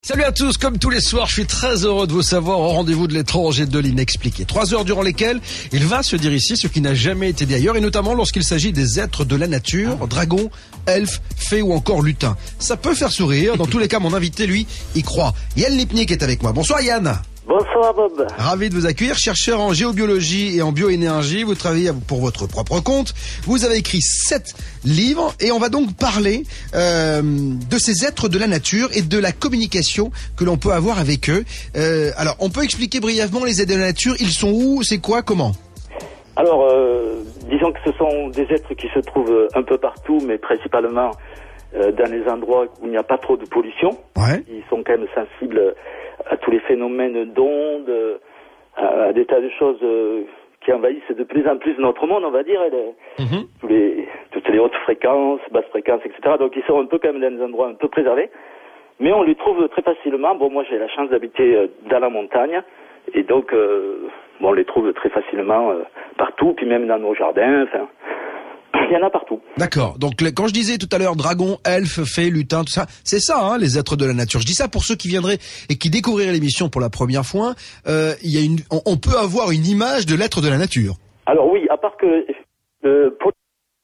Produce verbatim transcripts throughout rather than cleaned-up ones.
Salut à tous, comme tous les soirs, je suis très heureux de vous savoir au rendez-vous de l'étranger de l'inexpliqué. Trois heures durant lesquelles il va se dire ici ce qui n'a jamais été dit ailleurs, et notamment lorsqu'il s'agit des êtres de la nature, dragons, elfes, fées ou encore lutins. Ça peut faire sourire, dans tous les cas mon invité lui y croit. Yann Lipnik est avec moi. Bonsoir Yann. Bonsoir Bob. Ravi de vous accueillir, chercheur en géobiologie et en bioénergie. Vous travaillez pour votre propre compte. Vous avez écrit sept livres et on va donc parler euh, de ces êtres de la nature et de la communication que l'on peut avoir avec eux. Euh, alors, on peut expliquer brièvement les êtres de la nature. Ils sont où? C'est quoi? Comment? Alors, euh, disons que ce sont des êtres qui se trouvent un peu partout, mais principalement euh, dans les endroits où il n'y a pas trop de pollution. Ouais. Ils sont quand même sensibles à tous les phénomènes d'ondes, à, à des tas de choses euh, qui envahissent de plus en plus notre monde, on va dire, les, mm-hmm. tous les, toutes les hautes fréquences, basses fréquences, et cetera. Donc ils sont un peu quand même dans des endroits un peu préservés, mais on les trouve très facilement. Bon, moi j'ai la chance d'habiter dans la montagne, et donc euh, bon, on les trouve très facilement euh, partout, puis même dans nos jardins, enfin... Il y en a partout. D'accord. Donc quand je disais tout à l'heure dragon, elfe, fée, lutin, tout ça, c'est ça, hein, les êtres de la nature. Je dis ça pour ceux qui viendraient et qui découvriraient l'émission pour la première fois. Euh, il y a une, on, on peut avoir une image de l'être de la nature. Alors oui, à part que euh, pour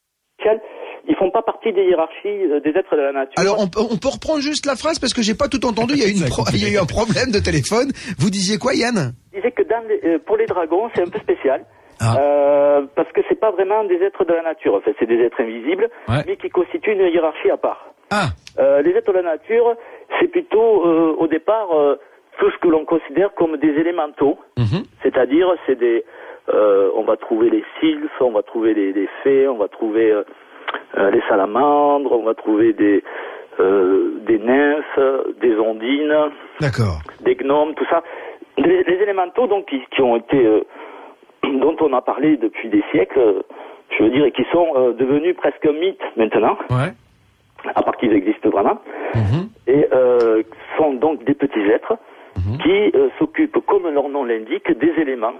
ils font pas partie des hiérarchies euh, des êtres de la nature. Alors on, on peut reprendre juste la phrase parce que j'ai pas tout entendu. Il y a, une pro, il y a eu un problème de téléphone. Vous disiez quoi, Yann? Je disais que dans les, euh, pour les dragons, c'est un peu spécial. Ah. Euh, parce que c'est pas vraiment des êtres de la nature, en fait, c'est des êtres invisibles, ouais. mais qui constituent une hiérarchie à part. Ah. Euh, les êtres de la nature, c'est plutôt euh, au départ euh, tout ce que l'on considère comme des élémentaux, mm-hmm. c'est-à-dire c'est des, euh, on va trouver les sylphes, on va trouver les, les fées, on va trouver euh, euh, les salamandres, on va trouver des euh, des nymphes, des ondines, d'accord, des gnomes, tout ça, les, les élémentaux donc qui, qui ont été euh, dont on a parlé depuis des siècles, je veux dire, et qui sont euh, devenus presque mythes maintenant, ouais. à part qu'ils existent vraiment, mm-hmm. et euh, sont donc des petits êtres mm-hmm. qui euh, s'occupent, comme leur nom l'indique, des éléments.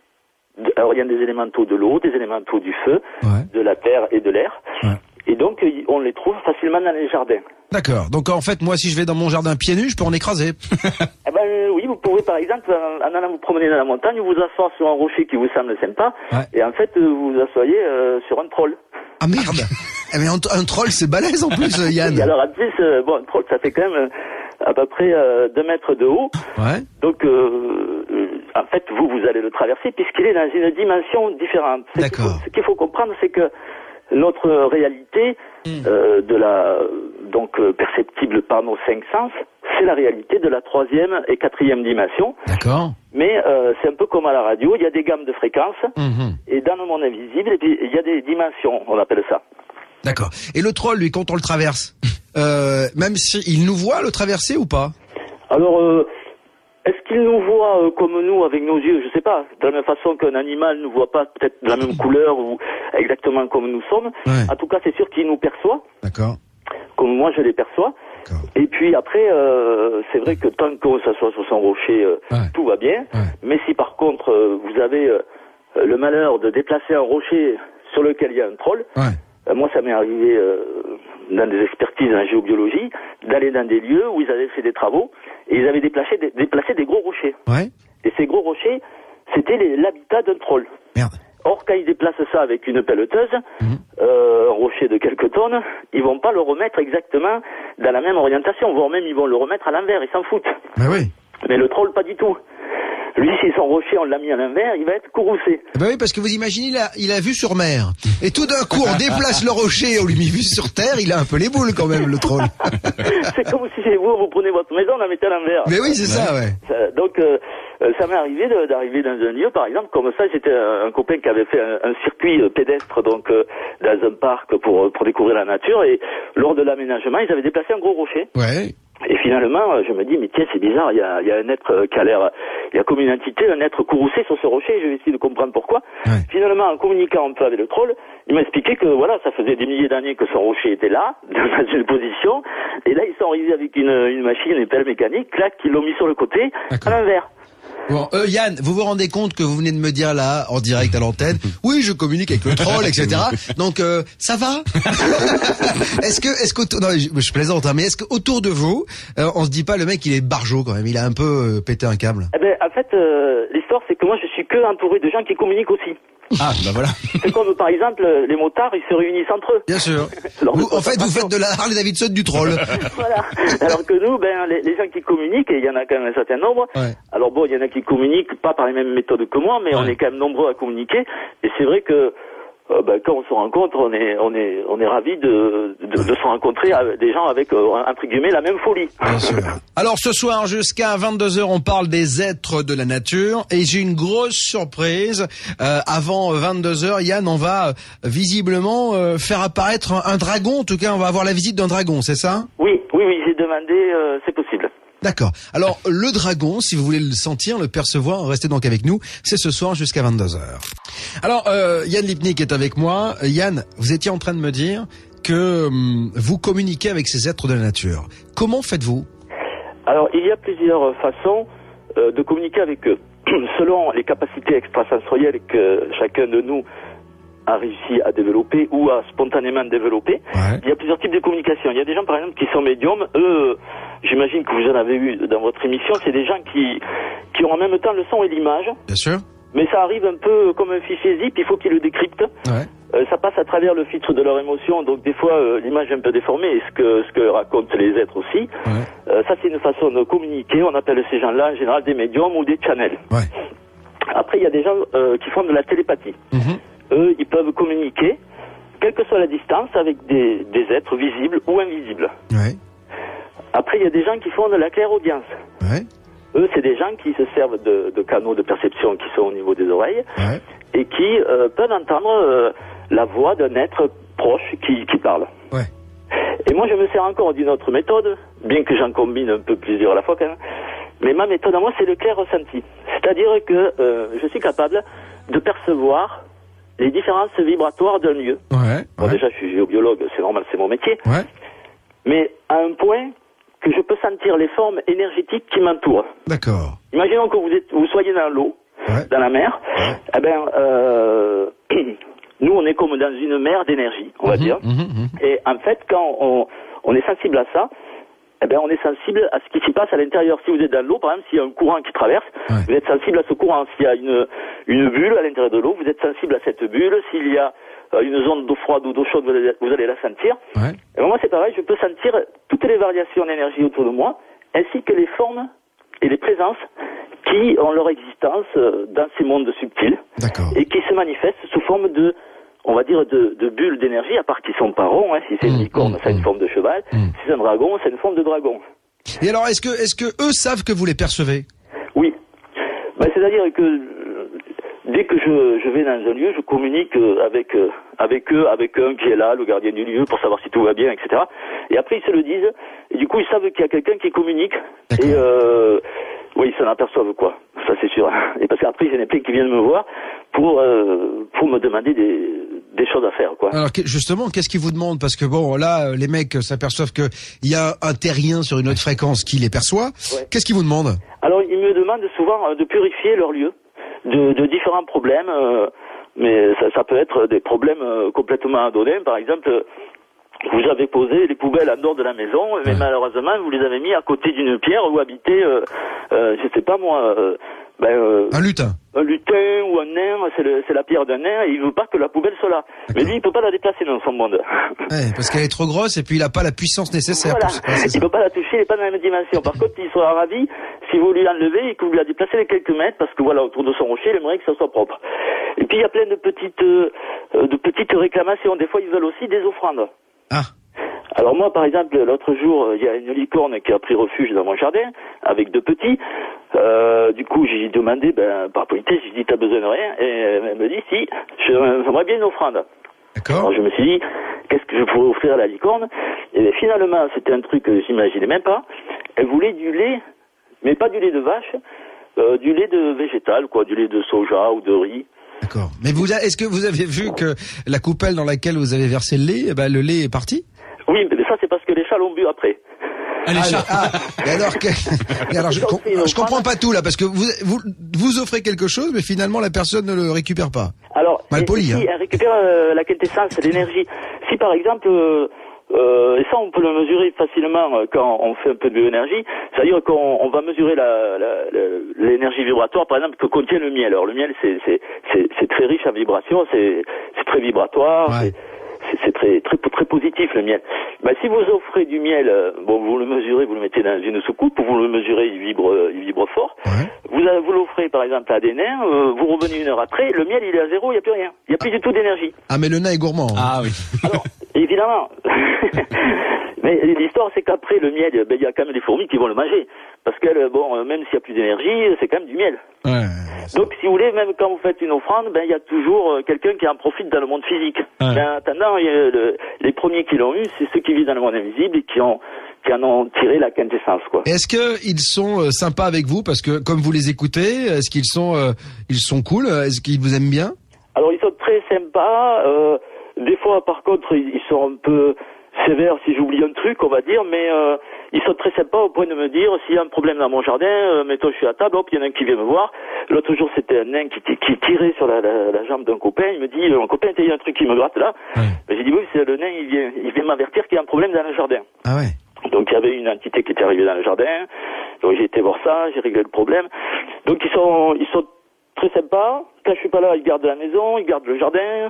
Alors il y a des élémentaux de l'eau, des élémentaux du feu, ouais. de la terre et de l'air, ouais. et donc on les trouve facilement dans les jardins. D'accord. Donc en fait, moi, si je vais dans mon jardin pieds nus, je peux en écraser. Eh ben euh, oui, vous pouvez par exemple, en allant vous promener dans la montagne, vous asseoir sur un rocher qui vous semble sympa, ouais. et en fait, vous vous asseyez euh, sur un troll. Ah merde. Eh mais un, un troll, c'est balèze en plus, Yann. Et alors en plus, euh, bon, un troll, ça fait quand même euh, à peu près euh, deux mètres de haut. Ouais. Donc, euh, euh, en fait, vous, vous allez le traverser puisqu'il est dans une dimension différente. Ce D'accord. Qu'il faut, ce qu'il faut comprendre, c'est que notre réalité, mmh. euh, de la donc euh, perceptible par nos cinq sens, c'est la réalité de la troisième et quatrième dimension. D'accord. Mais euh, c'est un peu comme à la radio, il y a des gammes de fréquences, mmh. et dans le monde invisible, et puis il y a des dimensions, on appelle ça. D'accord. Et le troll, lui, quand on le traverse, euh, même s'il nous voit le traverser ou pas? Alors, euh, est-ce qu'il nous voit euh, comme nous, avec nos yeux? Je sais pas. De la même façon qu'un animal ne voit pas peut-être de la même couleur ou exactement comme nous sommes. Ouais. En tout cas, c'est sûr qu'il nous perçoit. D'accord. Comme moi, je les perçois. D'accord. Et puis après, euh, c'est vrai que tant qu'on s'assoit sur son rocher, euh, ouais. tout va bien. Ouais. Mais si par contre, euh, vous avez euh, le malheur de déplacer un rocher sur lequel il y a un troll, ouais. euh, moi, ça m'est arrivé euh, dans des expertises en géobiologie, d'aller dans des lieux où ils avaient fait des travaux et ils avaient déplacé des, déplacé des gros rochers. Ouais. Et ces gros rochers, c'était les, l'habitat d'un troll. Merde. Or, quand ils déplacent ça avec une pelleteuse, mmh. euh, un rocher de quelques tonnes, ils vont pas le remettre exactement dans la même orientation, voire même ils vont le remettre à l'envers, ils s'en foutent. Ben oui. Mais le troll, pas du tout. Lui, si son rocher, on l'a mis à l'envers, il va être courroucé. Ben oui, parce que vous imaginez, il a, il a vu sur mer. Et tout d'un coup, on déplace le rocher, on lui met vu sur terre, il a un peu les boules quand même, le troll. C'est comme si chez vous, vous prenez votre maison, la mettez à l'envers. Mais oui, c'est ouais. ça, ouais. Ça, donc, euh, ça m'est arrivé de, d'arriver dans un lieu, par exemple, comme ça, j'étais un, un copain qui avait fait un, un circuit pédestre, donc, euh, dans un parc pour, pour découvrir la nature, et lors de l'aménagement, ils avaient déplacé un gros rocher. Ouais. Et finalement, je me dis, mais tiens, c'est bizarre, il y a, il y a un être qui a l'air, il y a comme une entité, un être courroucé sur ce rocher, je vais essayer de comprendre pourquoi. Ouais. Finalement, en communiquant un peu avec le troll, il m'a expliqué que voilà, ça faisait des milliers d'années que son rocher était là, dans une position, et là, ils sont arrivés avec une, une machine, une pelle mécanique, clac, ils l'ont mis sur le côté, D'accord. à l'envers. Bon, euh, Yann, vous vous rendez compte que vous venez de me dire là, en direct à l'antenne, oui, je communique avec le troll, et cetera. Donc, euh, ça va? Est-ce que, est-ce qu'autour, non, je, je plaisante, hein, mais est-ce qu'autour de vous, euh, on se dit pas le mec, il est barjot quand même, il a un peu euh, pété un câble? Eh ben, en fait, euh, l'histoire, c'est que moi, je suis que entouré de gens qui communiquent aussi. Ah, bah voilà. C'est comme, par exemple, les motards, ils se réunissent entre eux. Bien sûr. Vous, en fait, vous faites de la Harley Davidson du troll. Voilà. Alors que nous, ben, les, les gens qui communiquent, et il y en a quand même un certain nombre. Ouais. Alors bon, il y en a qui communiquent pas par les mêmes méthodes que moi, mais ouais. on est quand même nombreux à communiquer. Et c'est vrai que euh, ben, quand on se rencontre, on est, on est, on est ravis de, de, de se rencontrer avec des gens avec, euh, entre guillemets, la même folie. Bien sûr. Alors ce soir, jusqu'à vingt-deux heures, on parle des êtres de la nature. Et j'ai une grosse surprise. Euh, avant vingt-deux heures, Yann, on va euh, visiblement euh, faire apparaître un, un dragon. En tout cas, on va avoir la visite d'un dragon, c'est ça? Oui, oui, oui, j'ai demandé, euh, c'est possible. D'accord. Alors, le dragon, si vous voulez le sentir, le percevoir, restez donc avec nous. C'est ce soir jusqu'à vingt-deux heures. Alors, euh, Yann Lipnik est avec moi. Euh, Yann, vous étiez en train de me dire que hum, vous communiquez avec ces êtres de la nature. Comment faites-vous? Alors, il y a plusieurs façons euh, de communiquer avec eux. Selon les capacités extrasensorielles que chacun de nous a réussi à développer ou a spontanément développé. Ouais. Il y a plusieurs types de communication. Il y a des gens, par exemple, qui sont médiums. Eux, j'imagine que vous en avez eu dans votre émission. C'est des gens qui, qui ont en même temps le son et l'image. Bien sûr. Mais ça arrive un peu comme un fichier zip. Il faut qu'ils le décryptent. Ouais. Euh, ça passe à travers le filtre de leur émotion. Donc, des fois, euh, l'image est un peu déformée. Et ce que, ce que racontent les êtres aussi. Ouais. Euh, ça, c'est une façon de communiquer. On appelle ces gens-là, en général, des médiums ou des channels. Ouais. Après, il y a des gens euh, qui font de la télépathie. Mm-hmm. Eux, ils peuvent communiquer, quelle que soit la distance, avec des, des êtres visibles ou invisibles. Ouais. Après, il y a des gens qui font de la clairaudience. Ouais. Eux, c'est des gens qui se servent de, de canaux de perception qui sont au niveau des oreilles ouais. et qui euh, peuvent entendre euh, la voix d'un être proche qui, qui parle. Ouais. Et moi, je me sers encore d'une autre méthode, bien que j'en combine un peu plusieurs à la fois quand même. Mais ma méthode à moi, c'est le clair ressenti. C'est-à-dire que euh, je suis capable de percevoir les différences vibratoires d'un lieu. Ouais, bon, ouais. Déjà, je suis géobiologue, c'est normal, c'est mon métier. Ouais. Mais à un point que je peux sentir les formes énergétiques qui m'entourent. D'accord. Imaginons que vous, êtes, vous soyez dans l'eau, ouais. dans la mer. Ouais. Eh ben, euh, nous, on est comme dans une mer d'énergie, on va mmh, dire. Mmh, mmh. Et en fait, quand on, on est sensible à ça, eh ben, on est sensible à ce qui s'y passe à l'intérieur. Si vous êtes dans l'eau, par exemple, s'il y a un courant qui traverse, ouais. vous êtes sensible à ce courant. S'il y a une, une bulle à l'intérieur de l'eau, vous êtes sensible à cette bulle. S'il y a euh, une zone d'eau froide ou d'eau chaude, vous allez, vous allez la sentir. Ouais. Et moi, c'est pareil, je peux sentir toutes les variations d'énergie autour de moi, ainsi que les formes et les présences qui ont leur existence euh, dans ces mondes subtils. D'accord. Et qui se manifestent sous forme de, on va dire, de, de bulles d'énergie, à part qu'ils sont pas ronds, hein. Si c'est une licorne, mmh, ça a une mmh. forme de cheval. Mmh. Si c'est un dragon, c'est une forme de dragon. Et alors, est-ce que, est-ce que eux savent que vous les percevez? Oui. Ben, c'est-à-dire que euh, dès que je, je vais dans un lieu, je communique euh, avec, euh, avec eux, avec un qui est là, le gardien du lieu, pour savoir si tout va bien, et cetera. Et après, ils se le disent. Et du coup, ils savent qu'il y a quelqu'un qui communique. D'accord. Et euh, oui, ils s'en aperçoivent, quoi. Ça, c'est sûr. Et parce qu'après, j'en ai plein qui viennent me voir pour, euh, pour me demander des, des choses à faire, quoi. Alors, justement, qu'est-ce qu'ils vous demandent? Parce que bon, là, les mecs s'aperçoivent qu'il y a un terrien sur une autre fréquence qui les perçoit. Ouais. Qu'est-ce qu'ils vous demandent? Alors, ils me demandent souvent de purifier leur lieu de, de différents problèmes, euh, mais ça, ça peut être des problèmes euh, complètement anodins. Par exemple, vous avez posé les poubelles en dehors de la maison, mais ouais. malheureusement, vous les avez mis à côté d'une pierre où habitait, euh, euh, je sais pas moi, euh, ben, euh, un lutin. Un lutin ou un nain, c'est, le, c'est la pierre d'un nain, et il veut pas que la poubelle soit là. D'accord. Mais lui, il peut pas la déplacer dans son monde. Ouais, parce qu'elle est trop grosse, et puis il a pas la puissance nécessaire. Voilà. Pour... Ouais, il peut pas la toucher, il est pas dans la même dimension. Par contre, il sera ravi si vous lui l'enlevez et que vous la déplacez de quelques mètres, parce que voilà, autour de son rocher, il aimerait que ça soit propre. Et puis, il y a plein de petites, euh, de petites réclamations. Des fois, ils veulent aussi des offrandes. Ah. Alors moi, par exemple, l'autre jour, il y a une licorne qui a pris refuge dans mon jardin, avec deux petits. Euh, du coup, j'ai demandé, ben, par politesse, j'ai dit, t'as besoin de rien? Et elle me dit, si, j'aimerais bien une offrande. D'accord. Alors je me suis dit, qu'est-ce que je pourrais offrir à la licorne? Et finalement, c'était un truc que j'imaginais même pas. Elle voulait du lait, mais pas du lait de vache, euh, du lait de végétal, quoi, du lait de soja ou de riz. D'accord. Mais vous, est-ce que vous avez vu que la coupelle dans laquelle vous avez versé le lait, eh ben, le lait est parti? Oui, mais ça, c'est parce que les chats l'ont bu après. Ah, les chats. Ah, et alors, que, et alors je, je comprends pas tout là, parce que vous, vous, vous offrez quelque chose, mais finalement la personne ne le récupère pas. Alors, mal poli, si hein. elle récupère euh, la quintessence, l'énergie. Si par exemple, euh, euh, et ça on peut le mesurer facilement euh, quand on fait un peu de bioénergie, c'est-à-dire qu'on on va mesurer la, la, la, l'énergie vibratoire, par exemple, que contient le miel. Alors le miel, c'est, c'est, c'est, c'est très riche en vibrations, c'est, c'est très vibratoire. Ouais. C'est, c'est très très très positif le miel. Ben, si vous offrez du miel, euh, bon, vous le mesurez, vous le mettez dans une soucoupe, vous le mesurez, il vibre, il vibre fort. Ouais. Vous, euh, vous l'offrez par exemple à des nains, euh, vous revenez une heure après, le miel il est à zéro, il n'y a plus rien, il n'y a plus du tout d'énergie. Ah mais le nain est gourmand. Hein. Ah oui. Alors, évidemment. Mais l'histoire c'est qu'après le miel, ben, il y a quand même des fourmis qui vont le manger, parce que bon, même s'il n'y a plus d'énergie, c'est quand même du miel. Ouais. Donc, si vous voulez, même quand vous faites une offrande, ben il y a toujours euh, quelqu'un qui en profite dans le monde physique. Ouais. Ben, en attendant, il y a le, les premiers qui l'ont eu, c'est ceux qui vivent dans le monde invisible et qui ont qui en ont tiré la quintessence, quoi. Est-ce que ils sont euh, sympas avec vous, parce que comme vous les écoutez, est-ce qu'ils sont euh, ils sont cool, est-ce qu'ils vous aiment bien? Alors, ils sont très sympas. Euh, des fois, par contre, ils, ils sont un peu sévères si j'oublie un truc, on va dire, mais euh, ils sont très sympas au point de me dire s'il y a un problème dans mon jardin, euh, mettons je suis à table, hop, il y en a un qui vient me voir. L'autre jour c'était un nain qui, qui, qui tirait sur la, la, la jambe d'un copain, il me dit mon copain, il y a un truc qui me gratte là. Ouais. Ben, j'ai dit oui, c'est le nain, il vient, il vient m'avertir qu'il y a un problème dans le jardin. Ah ouais. Donc il y avait une entité qui était arrivée dans le jardin, donc j'ai été voir ça, j'ai réglé le problème. Donc ils sont ils sont très sympas, quand je suis pas là, ils gardent la maison, ils gardent le jardin.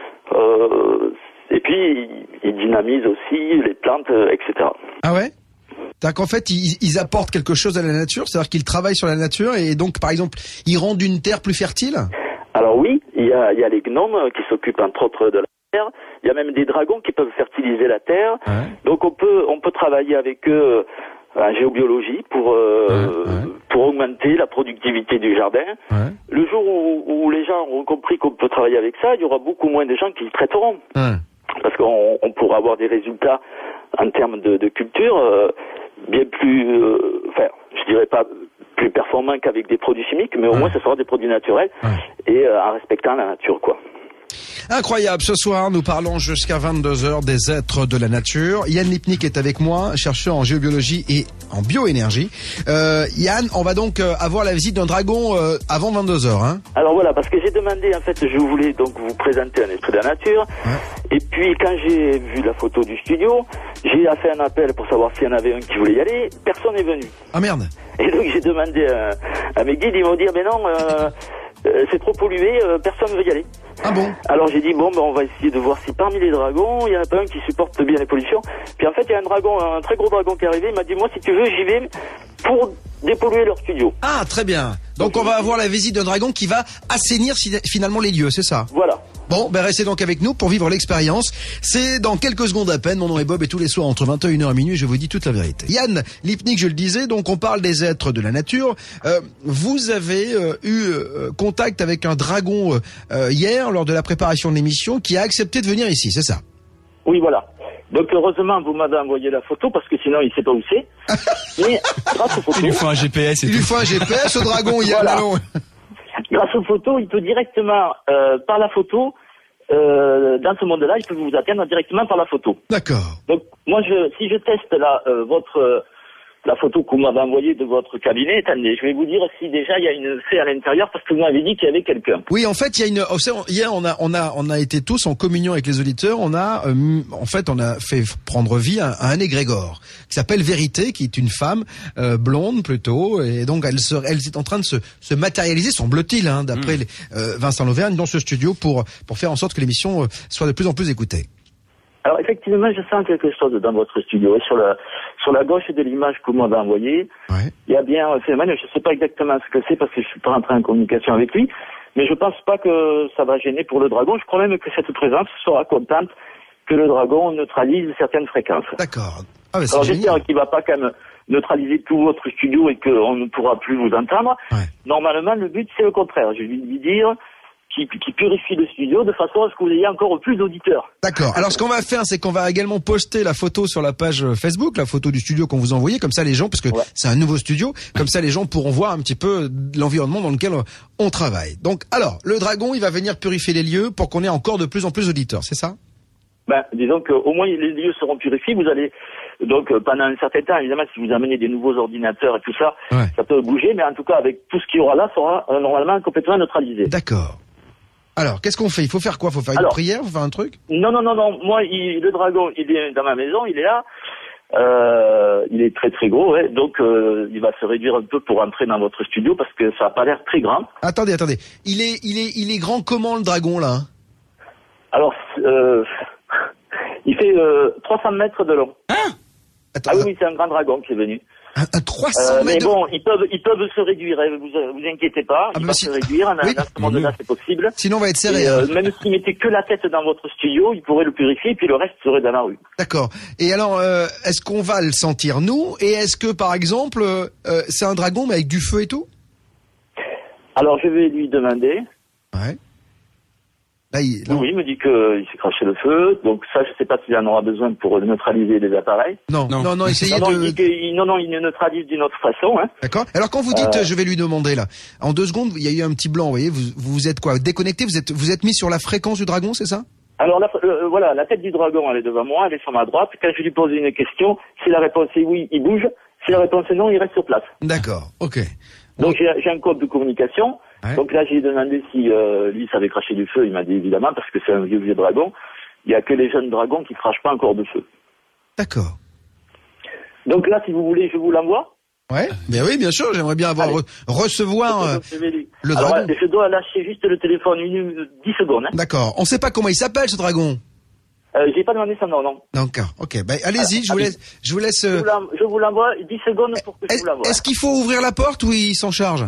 Euh, Et puis, ils dynamisent aussi les plantes, et cetera. Ah ouais? C'est-à-dire qu'en fait, ils, ils apportent quelque chose à la nature, c'est-à-dire qu'ils travaillent sur la nature et donc, par exemple, ils rendent une terre plus fertile? Alors oui, il y a, il y a les gnomes qui s'occupent entre autres de la terre. Il y a même des dragons qui peuvent fertiliser la terre. Ouais. Donc on peut, on peut travailler avec eux en géobiologie pour euh, ouais, ouais. pour augmenter la productivité du jardin. Ouais. Le jour où, où les gens auront compris qu'on peut travailler avec ça, il y aura beaucoup moins de gens qui traiteront. Ouais. Parce qu'on on pourra avoir des résultats en termes de, de culture euh, bien plus, euh, enfin, je dirais pas plus performants qu'avec des produits chimiques, mais au ouais. moins ce sera des produits naturels ouais. et euh, en respectant la nature, quoi. Incroyable, ce soir nous parlons jusqu'à vingt-deux heures des êtres de la nature. Yann Lipnik est avec moi, chercheur en géobiologie et en bioénergie. Euh, Yann, on va donc euh, avoir la visite d'un dragon euh, avant vingt-deux heures. Hein. Alors voilà, parce que j'ai demandé, en fait, je voulais donc vous présenter un esprit de la nature. Ouais. Et puis quand j'ai vu la photo du studio, j'ai fait un appel pour savoir s'il y en avait un qui voulait y aller. Personne n'est venu. Ah merde. Et donc j'ai demandé à, à mes guides, ils m'ont dit, mais non... Euh, Euh, c'est trop pollué, euh, personne ne veut y aller. Ah bon? Alors j'ai dit bon ben on va essayer de voir si parmi les dragons il y en a pas un qui supporte bien les pollutions. Puis en fait il y a un dragon, un très gros dragon qui est arrivé, il m'a dit moi si tu veux j'y vais pour dépolluer leur studio. Ah très bien. Donc, donc on va avoir la visite d'un dragon qui va assainir finalement les lieux, c'est ça? Voilà. Bon, ben restez donc avec nous pour vivre l'expérience. C'est dans quelques secondes à peine. Mon nom est Bob et tous les soirs entre vingt et une heures et minuit, je vous dis toute la vérité. Yann Lipnik, je le disais, donc on parle des êtres de la nature. Euh, vous avez euh, eu euh, contact avec un dragon euh, hier lors de la préparation de l'émission qui a accepté de venir ici, c'est ça? Oui, voilà. Donc heureusement, vous m'avez envoyé la photo parce que sinon il sait pas où c'est. Mais grâce aux photos... Il lui faut un G P S et Il tout. lui faut un G P S au dragon, Yann, voilà. allons. Grâce aux photos, il peut directement, euh, par la photo, euh, dans ce monde-là, il peut vous atteindre directement par la photo. D'accord. Donc, moi, je, si je teste là, euh, votre, euh, la photo que vous m'avez envoyée de votre cabinet, attendez, je vais vous dire si déjà il y a une fée à l'intérieur parce que vous m'avez dit qu'il y avait quelqu'un. Oui, en fait, il y a une, hier, on a, on a, on a été tous en communion avec les auditeurs, on a, euh, en fait, on a fait prendre vie à, à un égrégore qui s'appelle Vérité, qui est une femme, euh, blonde plutôt, et donc elle se, elle est en train de se, se matérialiser, semble-t-il, hein, d'après mmh. les, euh, Vincent Lauvergne, dans ce studio pour, pour faire en sorte que l'émission euh, soit de plus en plus écoutée. Alors effectivement, je sens quelque chose dans votre studio. Et sur la sur la gauche de l'image que vous m'avez envoyée, ouais. il y a bien un phénomène. Je ne sais pas exactement ce que c'est parce que je suis pas entré en communication avec lui, mais je pense pas que ça va gêner pour le dragon. Je crois même que cette présence sera contente que le dragon neutralise certaines fréquences. D'accord. Ah, Alors j'espère qu'il va pas quand même neutraliser tout votre studio et qu'on ne pourra plus vous entendre. Ouais. Normalement, le but c'est le contraire. Je vais lui dire Qui, qui purifie le studio de façon à ce que vous ayez encore plus d'auditeurs. D'accord. Alors ce qu'on va faire, c'est qu'on va également poster la photo sur la page Facebook, la photo du studio qu'on vous a envoyé, comme ça les gens, parce que ouais. c'est un nouveau studio, comme ça les gens pourront voir un petit peu l'environnement dans lequel on travaille. Donc alors, le dragon, il va venir purifier les lieux pour qu'on ait encore de plus en plus d'auditeurs, c'est ça? Ben, disons qu'au moins les lieux seront purifiés, vous allez Donc euh, pendant un certain temps, évidemment, si vous amenez des nouveaux ordinateurs et tout ça, ouais. ça peut bouger, mais en tout cas, avec tout ce qu'il y aura là, ça sera euh, normalement complètement neutralisé. D'accord. Alors, qu'est-ce qu'on fait? Il faut faire quoi? Il faut faire Alors, une prière? Il faut faire un truc? Non, non, non, non. Moi, il, le dragon, il est dans ma maison, il est là. Euh, il est très très gros, ouais. Donc euh, il va se réduire un peu pour entrer dans votre studio parce que ça a pas l'air très grand. Attendez, attendez. Il est, il est, il est grand comment le dragon là? Alors, euh, il fait euh, trois cents mètres de long. Hein? Attends, ah oui, oui, c'est un grand dragon qui est venu. Un, un trois cents euh, mètres. Mais bon, ils peuvent, ils peuvent se réduire. Hein, vous, vous inquiétez pas, ah il bah va si... se réduire. En, oui. Dans ce monde-là, c'est possible. Sinon, on va être serré. Et, hein. euh, même s'il mettait que la tête dans votre studio, il pourrait le purifier, et puis le reste serait dans la rue. D'accord. Et alors, euh, est-ce qu'on va le sentir nous? Et est-ce que, par exemple, euh, c'est un dragon mais avec du feu et tout? Alors, je vais lui demander. Ouais. Là, il... Là, on... Oui, il me dit qu'il s'est craché le feu, donc ça, je sais pas s'il en aura besoin pour neutraliser les appareils. Non, non, non, non essayez non, non, de... Il dit que, non, non, il ne neutralise d'une autre façon. Hein. D'accord. Alors quand vous dites, euh... je vais lui demander là, en deux secondes, il y a eu un petit blanc, vous voyez, vous, vous êtes quoi, déconnecté, vous êtes, vous êtes mis sur la fréquence du dragon, c'est ça? Alors là, euh, voilà, la tête du dragon, elle est devant moi, elle est sur ma droite. Quand je lui pose une question, si la réponse est oui, il bouge. Si la réponse est non, il reste sur place. D'accord, ok. Donc j'ai, j'ai un code de communication. Ouais. Donc là, j'ai demandé si euh, lui savait cracher du feu. Il m'a dit évidemment, parce que c'est un vieux vieux dragon. Il y a que les jeunes dragons qui crachent pas encore de feu. D'accord. Donc là, si vous voulez, je vous l'envoie. Ouais. Ben oui, bien sûr. J'aimerais bien avoir re- recevoir euh, le Alors, dragon. je dois lâcher juste le téléphone une dix secondes. Hein. D'accord. On sait pas comment il s'appelle ce dragon. Euh, j'ai pas demandé son nom, non. D'accord. Ok. Ben allez-y. Je vous laisse. Je vous laisse. Euh... Je vous l'envoie dix secondes pour que je est-ce, vous l'envoie. Est-ce qu'il faut ouvrir la porte ou il s'en charge?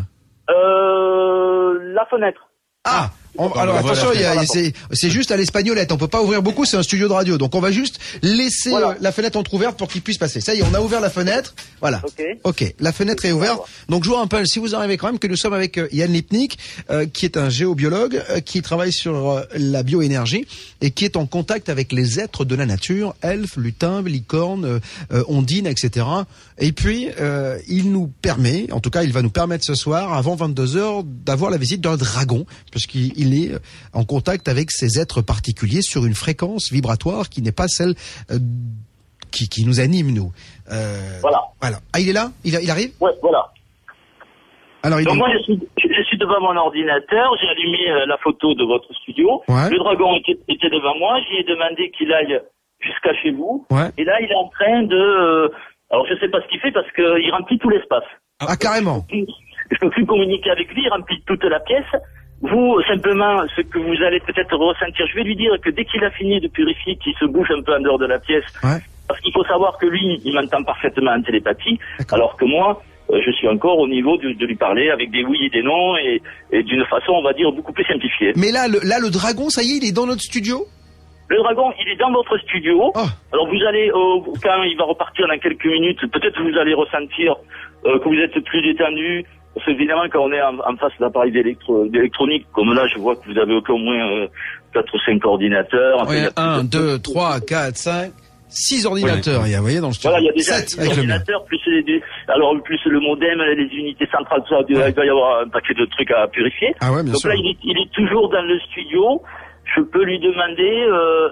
Euh, la fenêtre. Ah, on, alors on attention, il y a, la c'est, c'est juste à l'espagnolette, on peut pas ouvrir beaucoup, c'est un studio de radio, donc on va juste laisser voilà. euh, la fenêtre entrouverte pour qu'il puisse passer. Ça y est, on a ouvert la fenêtre, voilà. Ok. Ok, la fenêtre est ouverte. Donc je vous rappelle, si vous arrivez quand même, que nous sommes avec euh, Yann Lipnik, euh, qui est un géobiologue, euh, qui travaille sur euh, la bioénergie et qui est en contact avec les êtres de la nature, elfes, lutins, licornes, euh, euh, ondines, et cetera. Et puis euh, il nous permet, en tout cas, il va nous permettre ce soir, avant vingt-deux heures, d'avoir la visite d'un dragon, puisqu'il il est en contact avec ces êtres particuliers sur une fréquence vibratoire qui n'est pas celle euh, qui, qui nous anime, nous. Euh, voilà. Voilà. Ah, il est là? Il, il arrive? Ouais, voilà. Alors, il Donc est... moi, je suis, je suis devant mon ordinateur, j'ai allumé euh, la photo de votre studio. Ouais. Le dragon était, était devant moi, j'ai demandé qu'il aille jusqu'à chez vous. Ouais. Et là, il est en train de... Euh, alors, je sais pas ce qu'il fait parce qu'il remplit tout l'espace. Ah, carrément. Je peux, plus, je peux plus communiquer avec lui, il remplit toute la pièce. Vous, simplement, ce que vous allez peut-être ressentir, je vais lui dire que dès qu'il a fini de purifier, qu'il se bouge un peu en dehors de la pièce, Ouais. parce qu'il faut savoir que lui, il m'entend parfaitement en télépathie, D'accord. alors que moi, euh, je suis encore au niveau de, de lui parler avec des oui et des non, et, et d'une façon, on va dire, beaucoup plus simplifiée. Mais là le, là, le dragon, ça y est, il est dans notre studio? Le dragon, il est dans votre studio. Oh. Alors vous allez, euh, quand il va repartir dans quelques minutes, peut-être vous allez ressentir euh, que vous êtes plus détendu. Parce qu'évidemment, quand on est en, en face d'appareils d'électro, d'électronique, comme là, je vois que vous avez au moins euh, quatre ou cinq ordinateurs. Enfin, Ouais, il y a un, plus de- deux, trois, quatre, cinq, six ordinateurs, il y a, vous voyez, dans le studio. Voilà, il y a déjà Sept six avec le mien. ordinateurs, plus les, des- alors plus le modem, les unités centrales, tout ça, il va y avoir un paquet de trucs à purifier. Ah ouais, bien Donc sûr. là, il est, il est toujours dans le studio. Je peux lui demander, euh,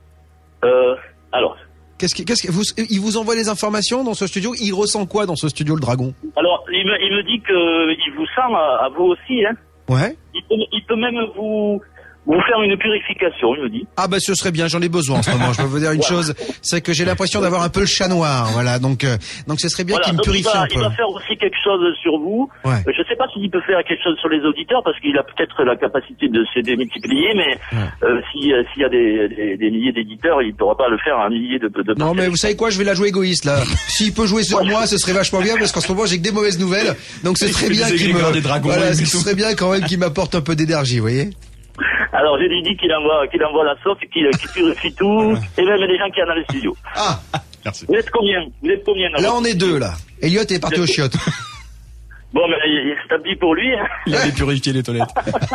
euh, alors, Qu'est-ce que, qu'est-ce que, vous, il vous envoie les informations dans ce studio? Il ressent quoi dans ce studio, le dragon? alors, il me, il me dit que il vous sent à, à vous aussi, hein. Ouais. Il peut, il peut même vous, vous faire une purification, il me dit. Ah bah ce serait bien, j'en ai besoin en ce moment. Je peux vous dire une chose, c'est que j'ai l'impression d'avoir un peu le chat noir, voilà. Donc euh, donc ce serait bien Voilà, qu'il me donc il purifie va, un il peu. va faire aussi quelque chose sur vous. Ouais. Euh, Je sais pas s'il peut faire quelque chose sur les auditeurs parce qu'il a peut-être la capacité de se démultiplier, mais Ouais. euh, si, euh, s'il y a des, des, des milliers d'éditeurs, il ne pourra pas le faire à un millier de, de Non mais vous savez quoi, je vais la jouer égoïste là. S'il peut jouer sur moi, ce serait vachement bien parce qu'en ce moment j'ai que des mauvaises nouvelles. Donc ce serait fait bien des qu'il égrégores me, des dragons voilà, et ce tout. serait bien quand même qu'il m'apporte un peu d'énergie, vous voyez. Alors je lui dis qu'il envoie, qu'il envoie la sauce, qu'il qu'il purifie tout, et même les gens qui sont dans le studio. Ah, Merci. Vous êtes combien Vous êtes combien dans là votre on est studio deux là. Elliot est parti au chiottes. Bon, mais il c'est tant pis pour lui, hein. Il avait purifié les toilettes.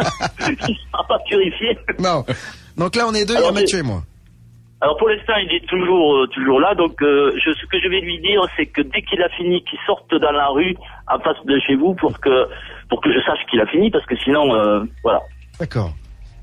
Il sera pas purifié. Non. Donc là on est deux, il y a Alors, Mathieu et moi. Alors pour l'instant, il est toujours euh, toujours là. Donc euh, je, ce que je vais lui dire, c'est que dès qu'il a fini, qu'il sorte dans la rue en face de chez vous pour que pour que je sache qu'il a fini, parce que sinon, euh, voilà. D'accord.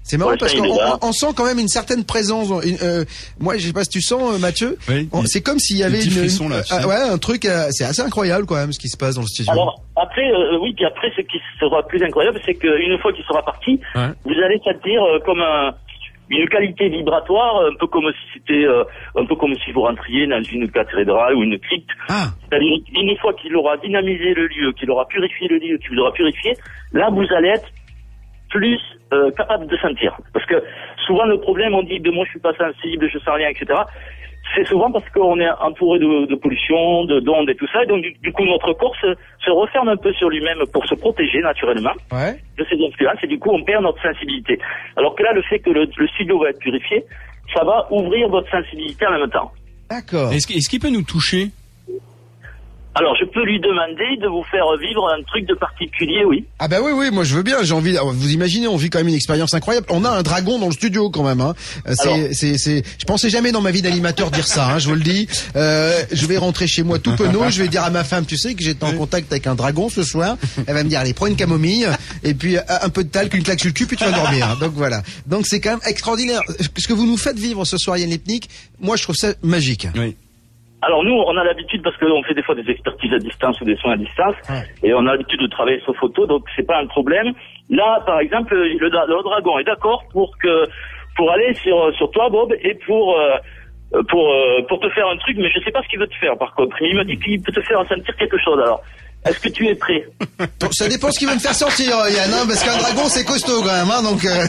C'est marrant Ouais, parce ça, il qu'on est là. on, on sent quand même une certaine présence. Une, euh, moi, je sais pas si tu sens, euh, Mathieu. Oui, On- il- c'est comme s'il y avait petit une, frisson, une- là, tu euh, sais. ouais, un truc. euh, c'est assez incroyable quand même ce qui se passe dans le studio. Alors après, euh, oui, puis après, ce qui sera plus incroyable, c'est qu'une fois qu'il sera parti, Ouais. vous allez sentir euh, comme un, une qualité vibratoire, un peu comme si c'était, euh, un peu comme si vous rentriez dans une cathédrale ou une crypte. Ah, C'est-à-dire une fois qu'il aura dynamisé le lieu, qu'il aura purifié le lieu, qu'il vous aura purifié, là vous allez être plus euh, capable de sentir. Parce que souvent le problème, on dit de moi je suis pas sensible, je sens rien, et cetera. C'est souvent parce qu'on est entouré de, de pollution, de d'ondes et tout ça, et donc du, du coup notre corps se, se referme un peu sur lui-même pour se protéger naturellement ouais. de ces influences, et du coup on perd notre sensibilité. Alors que là, le fait que le, le studio va être purifié, ça va ouvrir votre sensibilité en même temps. D'accord. Est-ce qu'il est-ce qu'il peut nous toucher? Alors je peux lui demander de vous faire vivre un truc de particulier, oui. Ah bah oui, oui, moi je veux bien. J'ai envie. Vous imaginez, on vit quand même une expérience incroyable. On a un dragon dans le studio quand même. Hein. Euh, Alors. C'est, c'est, c'est. Je pensais jamais dans ma vie d'animateur dire ça. Hein, je vous le dis. Euh, je vais rentrer chez moi tout penaud. Je vais dire à ma femme, tu sais que j'étais en contact avec un dragon ce soir. Elle va me dire, allez, prends une camomille et puis euh, un peu de talc, une claque sur le cul, puis tu vas dormir. Donc voilà. Donc c'est quand même extraordinaire. Ce que vous nous faites vivre ce soir, Yann Lipnik, moi je trouve ça magique. Oui. Alors nous, on a l'habitude, parce qu'on fait des fois des expertises à distance ou des soins à distance, Ouais. et on a l'habitude de travailler sur photo, donc c'est pas un problème. Là, par exemple, le, dra- le dragon est d'accord pour que pour aller sur sur toi, Bob, et pour euh, pour euh, pour te faire un truc, mais je sais pas ce qu'il veut te faire par contre. Il me dit qu'il peut te faire sentir quelque chose. Alors, est-ce que tu es prêt? Donc, ça dépend ce qu'il veut me faire sentir, Yann, hein, parce qu'un dragon c'est costaud quand même. Hein, donc. Euh...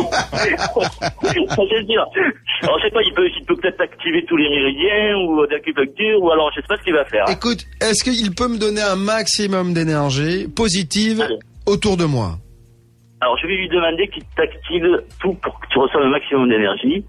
Ça, c'est sûr. Alors je sais pas, il peut il peut peut-être activer tous les méridiens ou d'acupuncture, ou alors je sais pas ce qu'il va faire. Hein. Écoute, est-ce qu'il peut me donner un maximum d'énergie positive Allez. autour de moi? Alors je vais lui demander qu'il t'active tout pour que tu reçoives le maximum d'énergie.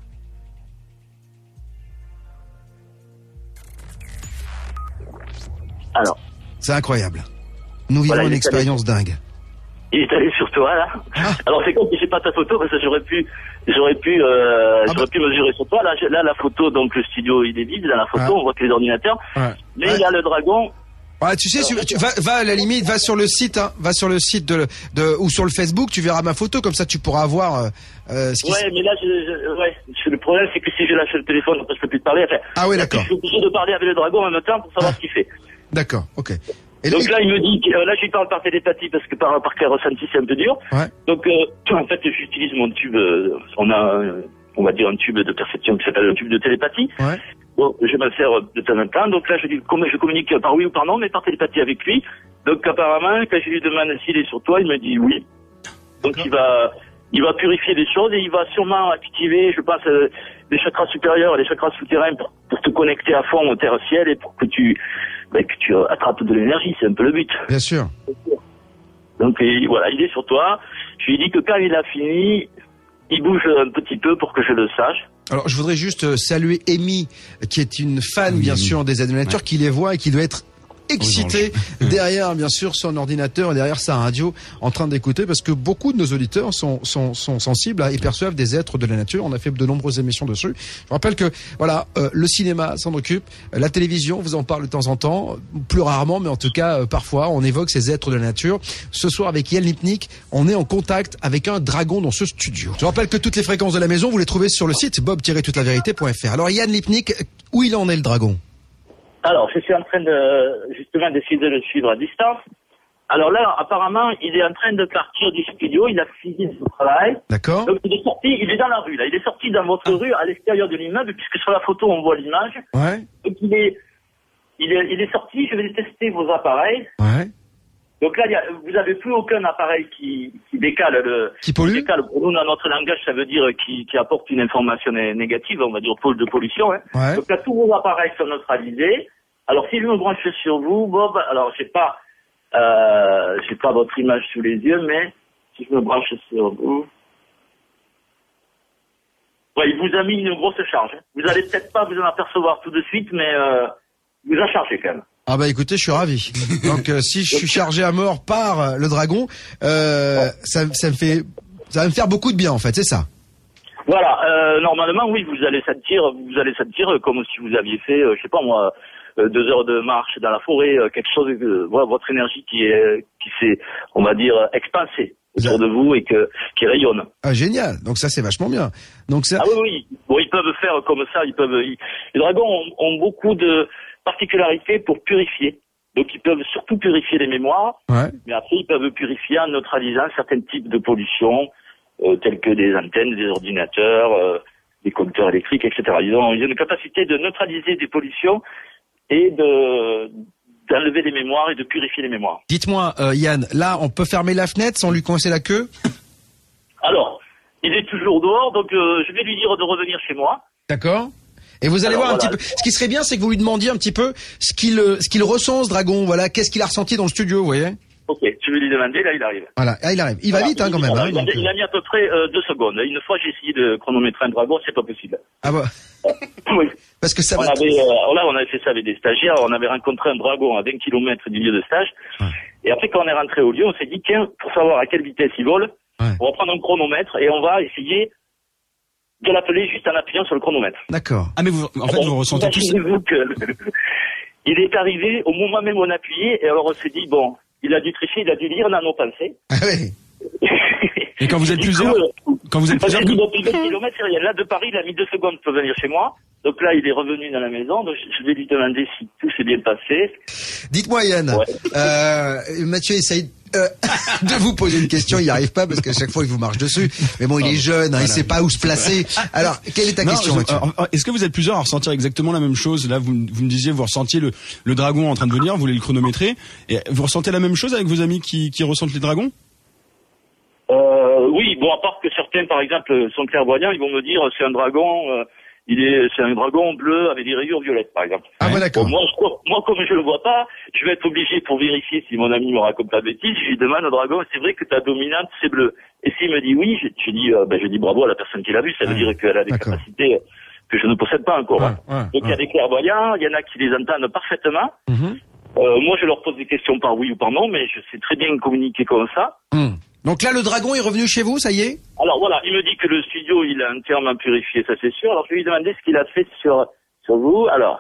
Alors, C'est incroyable. Nous vivons Voilà, il une est expérience dingue. il est allé sur toi là. Ah. Alors c'est con que j'ai pas ta photo parce que j'aurais pu, j'aurais pu, euh, Ah j'aurais bah. pu mesurer sur toi. Là, j'ai- là la photo, donc le studio il est vide. Dans la photo, Ouais. on voit que les ordinateurs. Ouais. Mais Ouais. il y a le dragon. Ouais, tu sais, tu, tu vas, va à la limite, va sur le site, hein, va sur le site de, de ou sur le Facebook, tu verras ma photo, comme ça tu pourras voir euh, euh, ce qui. Ouais, se- mais là, je, je- ouais. Je- le problème c'est que si je lâche le téléphone, après je peux plus te parler. Enfin, Ah oui, d'accord. je suis obligé de parler avec le dragon en même temps pour savoir Ah. ce qu'il fait. D'accord, ok. Et Donc là, il me dit, que, euh, là, je lui parle par télépathie parce que par, par cas ressenti, c'est un peu dur. ouais. Donc, euh, en fait, j'utilise mon tube, euh, on a, euh, on va dire un tube de perception qui s'appelle le tube de télépathie. Ouais. Bon, je m'en sers de temps en temps. Donc là, je dis, comme je communique par oui ou par non, mais par télépathie avec lui. Donc apparemment, quand je lui demande s'il est sur toi, il me dit oui. Donc il va, il va purifier des choses et il va sûrement activer, je pense, euh, les chakras supérieurs et les chakras souterrains pour, pour te connecter à fond au terre-ciel et pour que tu, ben, que tu attrapes de l'énergie. C'est un peu le but. Bien sûr. Donc et voilà, il est sur toi. Je lui dis que quand il a fini, il bouge un petit peu pour que je le sache. Alors, je voudrais juste euh, saluer Amy, qui est une fan, Oui, bien Amy. sûr, des animateurs, qui les voit et qui doit être excité derrière, bien sûr, son ordinateur et derrière sa radio, en train d'écouter, parce que beaucoup de nos auditeurs sont, sont, sont sensibles à, et perçoivent des êtres de la nature. On a fait de nombreuses émissions dessus. Je rappelle que, voilà, euh, le cinéma s'en occupe, euh, la télévision vous en parle de temps en temps, plus rarement, mais en tout cas, euh, parfois, on évoque ces êtres de la nature. Ce soir, avec Yann Lipnik, on est en contact avec un dragon dans ce studio. Je rappelle que toutes les fréquences de la maison, vous les trouvez sur le site bob tiret toute la vérité point f r. Alors, Yann Lipnik, où il en est le dragon? Alors, je suis en train de, justement, d'essayer de le suivre à distance. Alors là, apparemment, il est en train de partir du studio, il a fini son travail. D'accord. Donc, il est sorti, il est dans la rue, là. Il est sorti dans votre rue, à l'extérieur de l'immeuble, puisque sur la photo, on voit l'image. Ouais. Donc, il est, il est, il est sorti, je vais tester vos appareils. Ouais. Donc là, il y a, vous avez plus aucun appareil qui, qui décale le, Qui pollue? décale. Pour nous, dans notre langage, ça veut dire qui, qui apporte une information né- négative, on va dire pôle de pollution, hein. Ouais. Donc là, tous vos appareils sont neutralisés. Alors, si je me branche sur vous, Bob, alors j'ai pas, euh, j'ai pas votre image sous les yeux, mais si je me branche sur vous, ouais, il vous a mis une grosse charge. Vous allez peut-être pas vous en apercevoir tout de suite, mais euh, il vous a chargé quand même. Ah bah écoutez, je suis ravi. Donc euh, si je suis chargé à mort par euh, le dragon, euh, ça, ça me fait, ça va me faire beaucoup de bien en fait, c'est ça. Voilà, euh, normalement, oui, vous allez sentir, vous allez sentir comme si vous aviez fait, euh, je sais pas moi, euh, deux heures de marche dans la forêt, euh, quelque chose, euh, voilà, votre énergie qui est, qui s'est, on va dire, expansée. autour de vous et que qui rayonnent. Ah, génial. Donc ça, c'est vachement bien. Donc ça. Ah oui, oui. Bon, ils peuvent faire comme ça. Ils peuvent. Ils... Les dragons ont, ont beaucoup de particularités pour purifier. Donc ils peuvent surtout purifier les mémoires. Ouais. Mais après, ils peuvent purifier en neutralisant certains types de pollution, euh, tels que des antennes, des ordinateurs, euh, des compteurs électriques, et cetera. Ils ont, ils ont une capacité de neutraliser des pollutions et de d'enlever les mémoires et de purifier les mémoires. Dites-moi, euh, Yann, là, on peut fermer la fenêtre sans lui coincer la queue? Alors, il est toujours dehors, donc euh, je vais lui dire de revenir chez moi. D'accord. Et vous allez Alors, voir un voilà. petit peu. Ce qui serait bien, c'est que vous lui demandiez un petit peu ce qu'il euh, ce qu'il ressent, ce dragon. Voilà, qu'est-ce qu'il a ressenti dans le studio, vous voyez? Ok, je vais lui demander, là il arrive. Voilà, ah, il arrive. Il va Voilà, vite, hein, quand même. voilà, Hein, il, a, donc, il a mis à peu près euh, deux secondes. Une fois, j'ai essayé de chronométrer un dragon, c'est pas possible. Ah bah. Oui. Parce que ça On va. avait, euh, là, on avait fait ça avec des stagiaires. On avait rencontré un dragon à vingt kilomètres du lieu de stage. Ouais. Et après, quand on est rentré au lieu, on s'est dit, tiens, pour savoir à quelle vitesse il vole, Ouais. on va prendre un chronomètre et on va essayer de l'appeler juste en appuyant sur le chronomètre. D'accord. Ah mais vous, en fait, Alors, vous ressentez tout ça. imaginez-vous que il est arrivé au moment même où on appuyait et alors on s'est dit, bon, il a dû tricher, il a dû lire dans nos pensées. Ah oui. Et quand vous êtes Du plusieurs, coup, euh, quand vous êtes Parce plusieurs, que depuis vingt kilomètres, c'est rien. Là, de Paris, il a mis deux secondes pour venir chez moi. Donc là, il est revenu dans la maison. Donc je vais lui demander si tout s'est bien passé. Dites-moi, Yann. Ouais. Euh, Mathieu essaye euh, de vous poser une question. Il n'y arrive pas parce qu'à chaque fois, il vous marche dessus. Mais bon, il est jeune, hein, il sait pas où se placer. Alors, quelle est ta Non, question, je- Mathieu? euh, est-ce que vous êtes plusieurs à ressentir exactement la même chose? Là, vous, vous me disiez, vous ressentiez le, le dragon en train de venir, vous voulez le chronométrer. Et vous ressentez la même chose avec vos amis qui, qui ressentent les dragons? Euh, oui, bon, à part que certains, par exemple, sont clairvoyants, ils vont me dire c'est un dragon. Euh, il est, c'est un dragon bleu avec des rayures violettes, par exemple. Ah, bah, d'accord. Bon, moi, je, moi, comme je le vois pas, je vais être obligé pour vérifier si mon ami me raconte pas de bêtises. Je lui demande au dragon, c'est vrai que ta dominante c'est bleu. Et s'il me dit oui, je, je dis, euh, ben, je dis bravo à la personne qui l'a vu. Ça veut Ouais. dire qu'elle a des D'accord. capacités que je ne possède pas encore. Ouais, hein. ouais, Donc il y a ouais. des clairvoyants, il y en a qui les entendent parfaitement. Mhm. Euh, moi, je leur pose des questions par oui ou par non, mais je sais très bien communiquer comme ça. Hmm. Donc là, le dragon est revenu chez vous, ça y est? Alors voilà, il me dit que le studio, il a entièrement purifié, ça c'est sûr. Alors je vais lui demander ce qu'il a fait sur sur vous. Alors,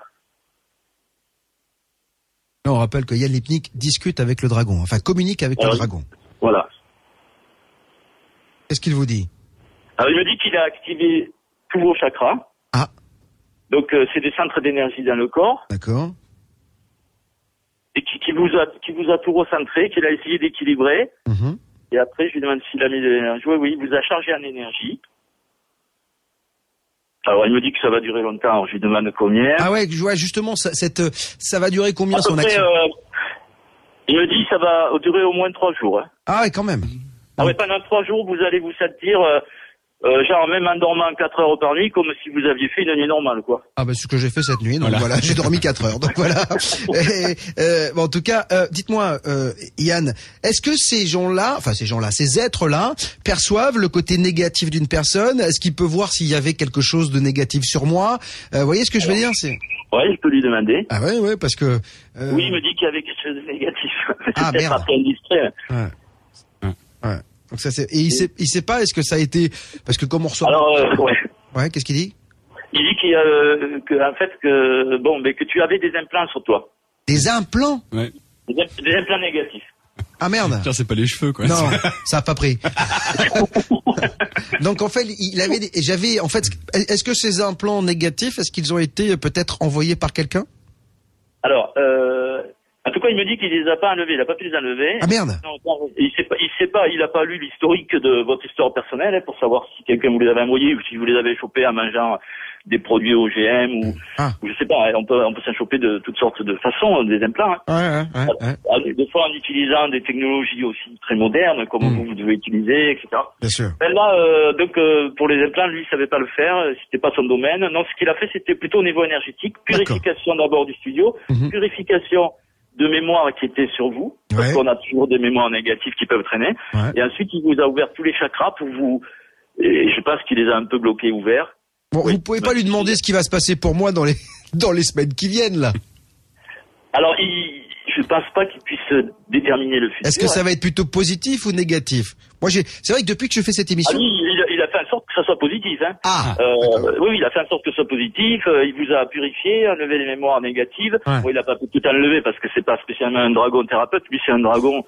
Là, on rappelle que Yann Lipnik discute avec le dragon, enfin communique avec Alors, le dragon. voilà. Qu'est-ce qu'il vous dit? Alors il me dit qu'il a activé tous vos chakras. Ah, Donc euh, c'est des centres d'énergie dans le corps d'accord. et qui, qui vous a qui vous a tout recentré, qu'il a essayé d'équilibrer. Mhm. Et après, je lui demande s'il a mis de l'énergie. Oui, oui, il vous a chargé en énergie. Alors, il me dit que ça va durer longtemps. Alors, je lui demande combien. Ah ouais, je vois justement, ça, cette, euh, ça va durer combien À peu son près, action? euh, il me dit que ça va durer au moins trois jours. Hein. Ah ouais, quand même. Ah ouais, pendant trois jours, vous allez vous sentir, euh, euh, genre même en dormant quatre heures par nuit, comme si vous aviez fait une nuit normale, quoi. Ah bah c'est ce que j'ai fait cette nuit, donc voilà, Voilà. j'ai dormi quatre heures, donc voilà. Et, euh, bon, en tout cas, euh, dites-moi, euh, Yann, est-ce que ces gens-là, enfin ces gens-là, ces êtres-là, perçoivent le côté négatif d'une personne? Est-ce qu'ils peuvent voir s'il y avait quelque chose de négatif sur moi? Euh, vous voyez ce que je veux dire? C'est Ouais, je peux lui demander. ah ouais, ouais, parce que euh, Oui, il me dit qu'il y avait quelque chose de négatif. C'est Ah, peut-être merde. après indiscret. ouais, ouais. Donc ça c'est et il sait, il sait pas est-ce que ça a été parce que comme on reçoit. Alors, euh, ouais. Ouais, qu'est-ce qu'il dit? Il dit qu'il y a, euh, que, en fait, que, bon, mais que tu avais des implants sur toi. Des implants? Ouais. Des, im- des implants négatifs. Ah merde. Tiens, c'est pas les cheveux, quoi. Non, ça a pas pris. Donc en fait, il avait, des- j'avais, en fait, est-ce que ces implants négatifs, est-ce qu'ils ont été peut-être envoyés par quelqu'un? Alors, euh, en tout cas, il me dit qu'il les a pas enlevés, il a pas pu les enlever. Ah merde. Non, non, il sait pas, il sait pas, il a pas lu l'historique de votre histoire personnelle hein, pour savoir si quelqu'un vous les avait envoyés ou si vous les avez chopés en mangeant des produits O G M ou, Ah. ou je sais pas, hein, on peut, on peut s'en choper de toutes sortes de façons, des implants. Hein. Ouais, ouais, ouais, ouais. Ah, Des fois en utilisant des technologies aussi très modernes, comme Mm. vous, vous devez utiliser, et cetera. Bien sûr. Ben là, euh, donc euh, pour les implants, lui, il savait pas le faire, euh, c'était pas son domaine. Non, ce qu'il a fait, c'était plutôt au niveau énergétique, purification d'abord du studio, Mhm. purification de mémoire qui était sur vous, parce Ouais. qu'on a toujours des mémoires négatives qui peuvent traîner. Ouais. Et ensuite, il vous a ouvert tous les chakras pour vous, et je pense qu'il les a un peu bloqués ouverts. Bon, Oui. vous pouvez pas lui demander ce qui va se passer pour moi dans les dans les semaines qui viennent là. Alors, il, je pense pas qu'il puisse déterminer le futur. Est-ce que ça va être plutôt positif ou négatif? Moi, j'ai, c'est vrai que depuis que je fais cette Ah, émission. lui, il a, il a fait en sorte que ça soit positif, hein. Ah. Euh, oui, il a fait en sorte que ce soit positif. euh, il vous a purifié, enlevé les mémoires négatives. Ouais. Bon, il a pas pu tout enlever parce que c'est pas spécialement un dragon thérapeute. Lui, c'est un dragon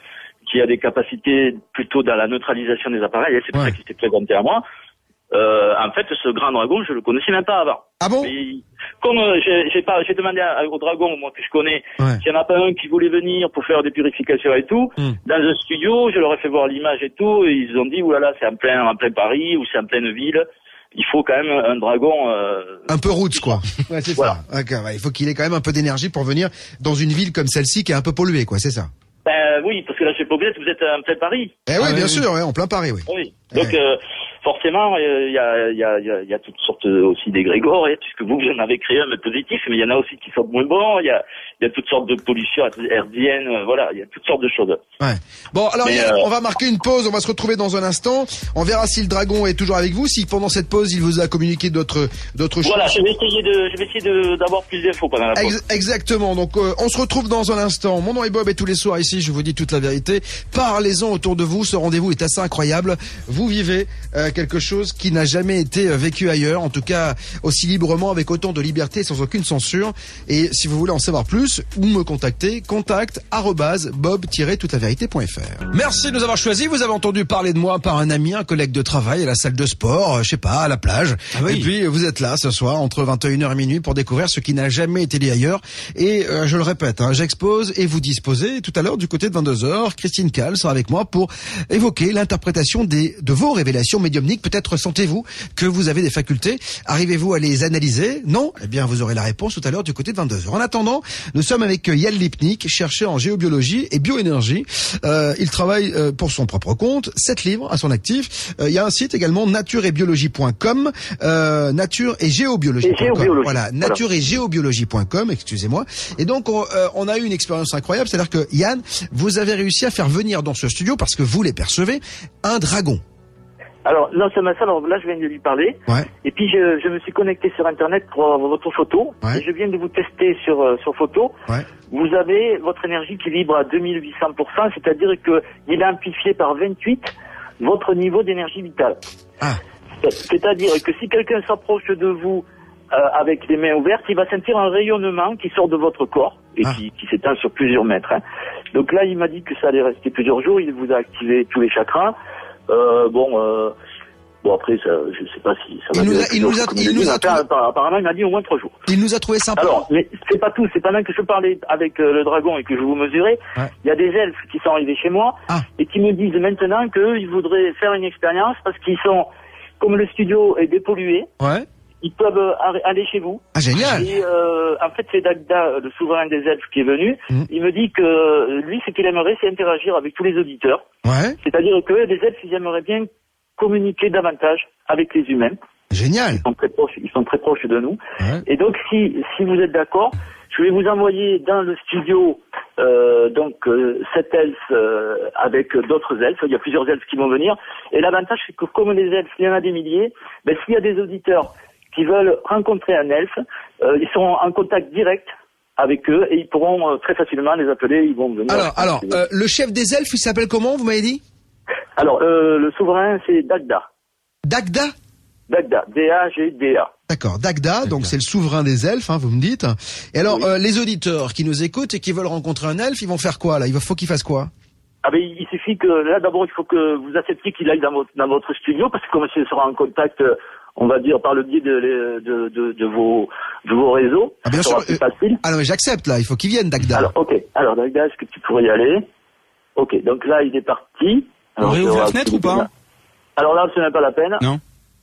qui a des capacités plutôt dans la neutralisation des appareils, et c'est pour ouais. ça qu'il s'est présenté à moi. Euh, en fait, ce grand dragon, je le connaissais même pas avant. Ah bon? Mais, comme euh, j'ai, j'ai pas, j'ai demandé à, au dragon, moi que je connais, ouais. s'il y en a pas un qui voulait venir pour faire des purifications et tout, mm. dans un studio, je leur ai fait voir l'image et tout, et ils ont dit oulala, c'est en plein, en plein Paris ou c'est en pleine ville. Il faut quand même un dragon euh, un peu roots, quoi. Ouais, c'est voilà. ça. Okay, ouais, il faut qu'il ait quand même un peu d'énergie pour venir dans une ville comme celle-ci qui est un peu polluée, quoi. C'est ça. Ben oui, parce que là, je sais pas, vous êtes, vous êtes en plein Paris. Eh oui, ah, bien oui, sûr, oui. Ouais, en plein Paris, oui. Oui. Donc ouais. euh, forcément, il y a, y a, y a, y a toutes sortes aussi d'égrégores, hein, puisque vous, vous en avez créé un mais positif, mais il y en a aussi qui sont moins bons. Il y a, y a toutes sortes de pollutions hertziennes, euh, voilà, il y a toutes sortes de choses. Ouais. Bon, alors mais, Yann, euh... on va marquer une pause. On va se retrouver dans un instant. On verra si le dragon est toujours avec vous. Si pendant cette pause, il vous a communiqué d'autres d'autres choses. Voilà, je vais essayer de, je vais essayer de, d'avoir plus d'infos pendant la pause. Ex- exactement. Donc, euh, on se retrouve dans un instant. Mon nom est Bob et tous les soirs ici, je vous dis toute la vérité. Parlez-en autour de vous. Ce rendez-vous est assez incroyable. Vous vivez euh, quelque chose qui n'a jamais été euh, vécu ailleurs. En tout cas, aussi librement, avec autant de liberté, sans aucune censure. Et si vous voulez en savoir plus, ou me contacter, contact arobase bob tiret toute la vérité point f r. Merci de nous avoir choisis. Vous avez entendu parler de moi par un ami, un collègue de travail à la salle de sport, euh, je sais pas, à la plage. Ah oui. Et puis, vous êtes là ce soir entre vingt et une heures et minuit pour découvrir ce qui n'a jamais été dit ailleurs. Et euh, je le répète, hein, j'expose et vous disposez. Tout à l'heure, du côté de vingt-deux heures, Christine Kahl sera avec moi pour évoquer l'interprétation des de vos révélations médiumniques. Peut-être sentez-vous que vous avez des facultés. Arrivez-vous à les analyser? Non? Eh bien, vous aurez la réponse tout à l'heure du côté de vingt-deux heures. En attendant, nous sommes avec Yann Lipnik, chercheur en géobiologie et bioénergie. Euh, il travaille euh, pour son propre compte, sept livres à son actif. Euh, il y a un site également, nature et biologie point com, euh, nature et géobiologie point com. Voilà, nature et géobiologie point com, excusez-moi. Et donc, on, euh, on a eu une expérience incroyable, c'est-à-dire que Yann, vous avez réussi à faire venir dans ce studio, parce que vous les percevez, un dragon. Alors, non, c'est ma salle, alors là, je viens de lui parler. Ouais. Et puis, je, je me suis connecté sur Internet pour avoir votre photo. Ouais. Et je viens de vous tester sur, euh, sur photo. Ouais. Vous avez votre énergie qui vibre à deux mille huit cents pour cent, c'est-à-dire que il a amplifié par vingt-huit votre niveau d'énergie vitale. Ah. C'est-à-dire que si quelqu'un s'approche de vous euh, avec les mains ouvertes, il va sentir un rayonnement qui sort de votre corps et ah. qui, qui s'étend sur plusieurs mètres. Hein. Donc là, il m'a dit que ça allait rester plusieurs jours. Il vous a activé tous les chakras. Euh, bon, euh, bon après, ça, je sais pas si ça va. Il nous a, il nous a, il nous a trouvé... Apparemment, il m'a dit au moins trois jours. Il nous a trouvé sympa. Alors, mais c'est pas tout. C'est pendant que je parlais avec euh, le dragon et que je vous mesurais, il ouais. y a des elfes qui sont arrivés chez moi ah. et qui me disent maintenant qu'ils voudraient faire une expérience parce qu'ils sont, comme le studio est dépollué. Ouais. Ils peuvent aller chez vous. Ah, génial. Et euh, en fait, c'est Dagda, le souverain des elfes, qui est venu. Mmh. Il me dit que lui, ce qu'il aimerait, c'est interagir avec tous les auditeurs. Ouais. C'est-à-dire que les elfes, ils aimeraient bien communiquer davantage avec les humains. Génial. Ils sont très proches, ils sont très proches de nous. Ouais. Et donc, si si vous êtes d'accord, je vais vous envoyer dans le studio euh, donc euh, cet elfe euh, avec d'autres elfes. Il y a plusieurs elfes qui vont venir. Et l'avantage, c'est que comme les elfes, il y en a des milliers, ben, s'il y a des auditeurs qui veulent rencontrer un elfe, euh, ils seront en contact direct avec eux et ils pourront euh, très facilement les appeler, ils vont venir. Alors, alors euh, le chef des elfes, il s'appelle comment, vous m'avez dit? Alors, euh, le souverain, c'est Dagda. Dagda? Dagda, D A G D A. D'accord, Dagda, Dagda, donc c'est le souverain des elfes, hein, vous me dites. Et alors, oui. euh, les auditeurs qui nous écoutent et qui veulent rencontrer un elfe, ils vont faire quoi, là? Il faut qu'ils fassent quoi? Ah ben, il suffit que, là, d'abord, il faut que vous acceptiez qu'il aille dans votre, dans votre studio, parce que comme il sera en contact... Euh, on va dire par le biais de, de, de, de, vos, de vos réseaux. Ah bien sûr. Euh, facile. Ah non mais j'accepte là, il faut qu'il vienne Dagda. Alors ok, alors Dagda, est-ce que tu pourrais y aller? Ok, donc là il est parti. On réouvre la fenêtre ou pas? Alors là ce n'est pas la peine. Non.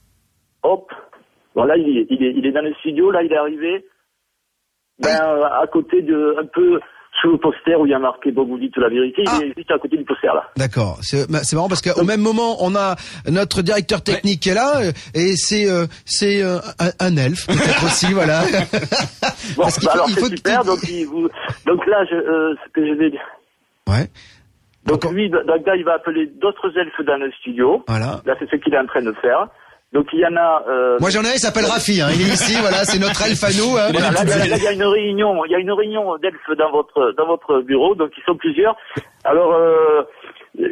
Hop. Bon là il est, il est, il est dans le studio, là il est arrivé. Ben ah. à côté de, un peu sous le poster où il y a marqué Bob vous dites la vérité, ah. il est juste à côté du poster là. D'accord, c'est, c'est marrant parce qu'au même moment on a notre directeur technique ouais. qui est là et c'est euh, c'est euh, un, un elfe peut-être aussi voilà. Bon, bah alors c'est super donc il vous... donc là je, euh, ce que je vais dire. Ouais. Donc, donc lui Dagda il va appeler d'autres elfes dans le studio. Voilà. Là c'est ce qu'il est en train de faire. Donc il y en a. Euh, Moi j'en ai un, il s'appelle Rafi. Hein. Il est ici, voilà, c'est notre elfe à nous. Hein. Voilà, là, là, là, il y a une réunion, il y a une réunion d'elfes dans votre dans votre bureau, donc ils sont plusieurs. Alors, euh,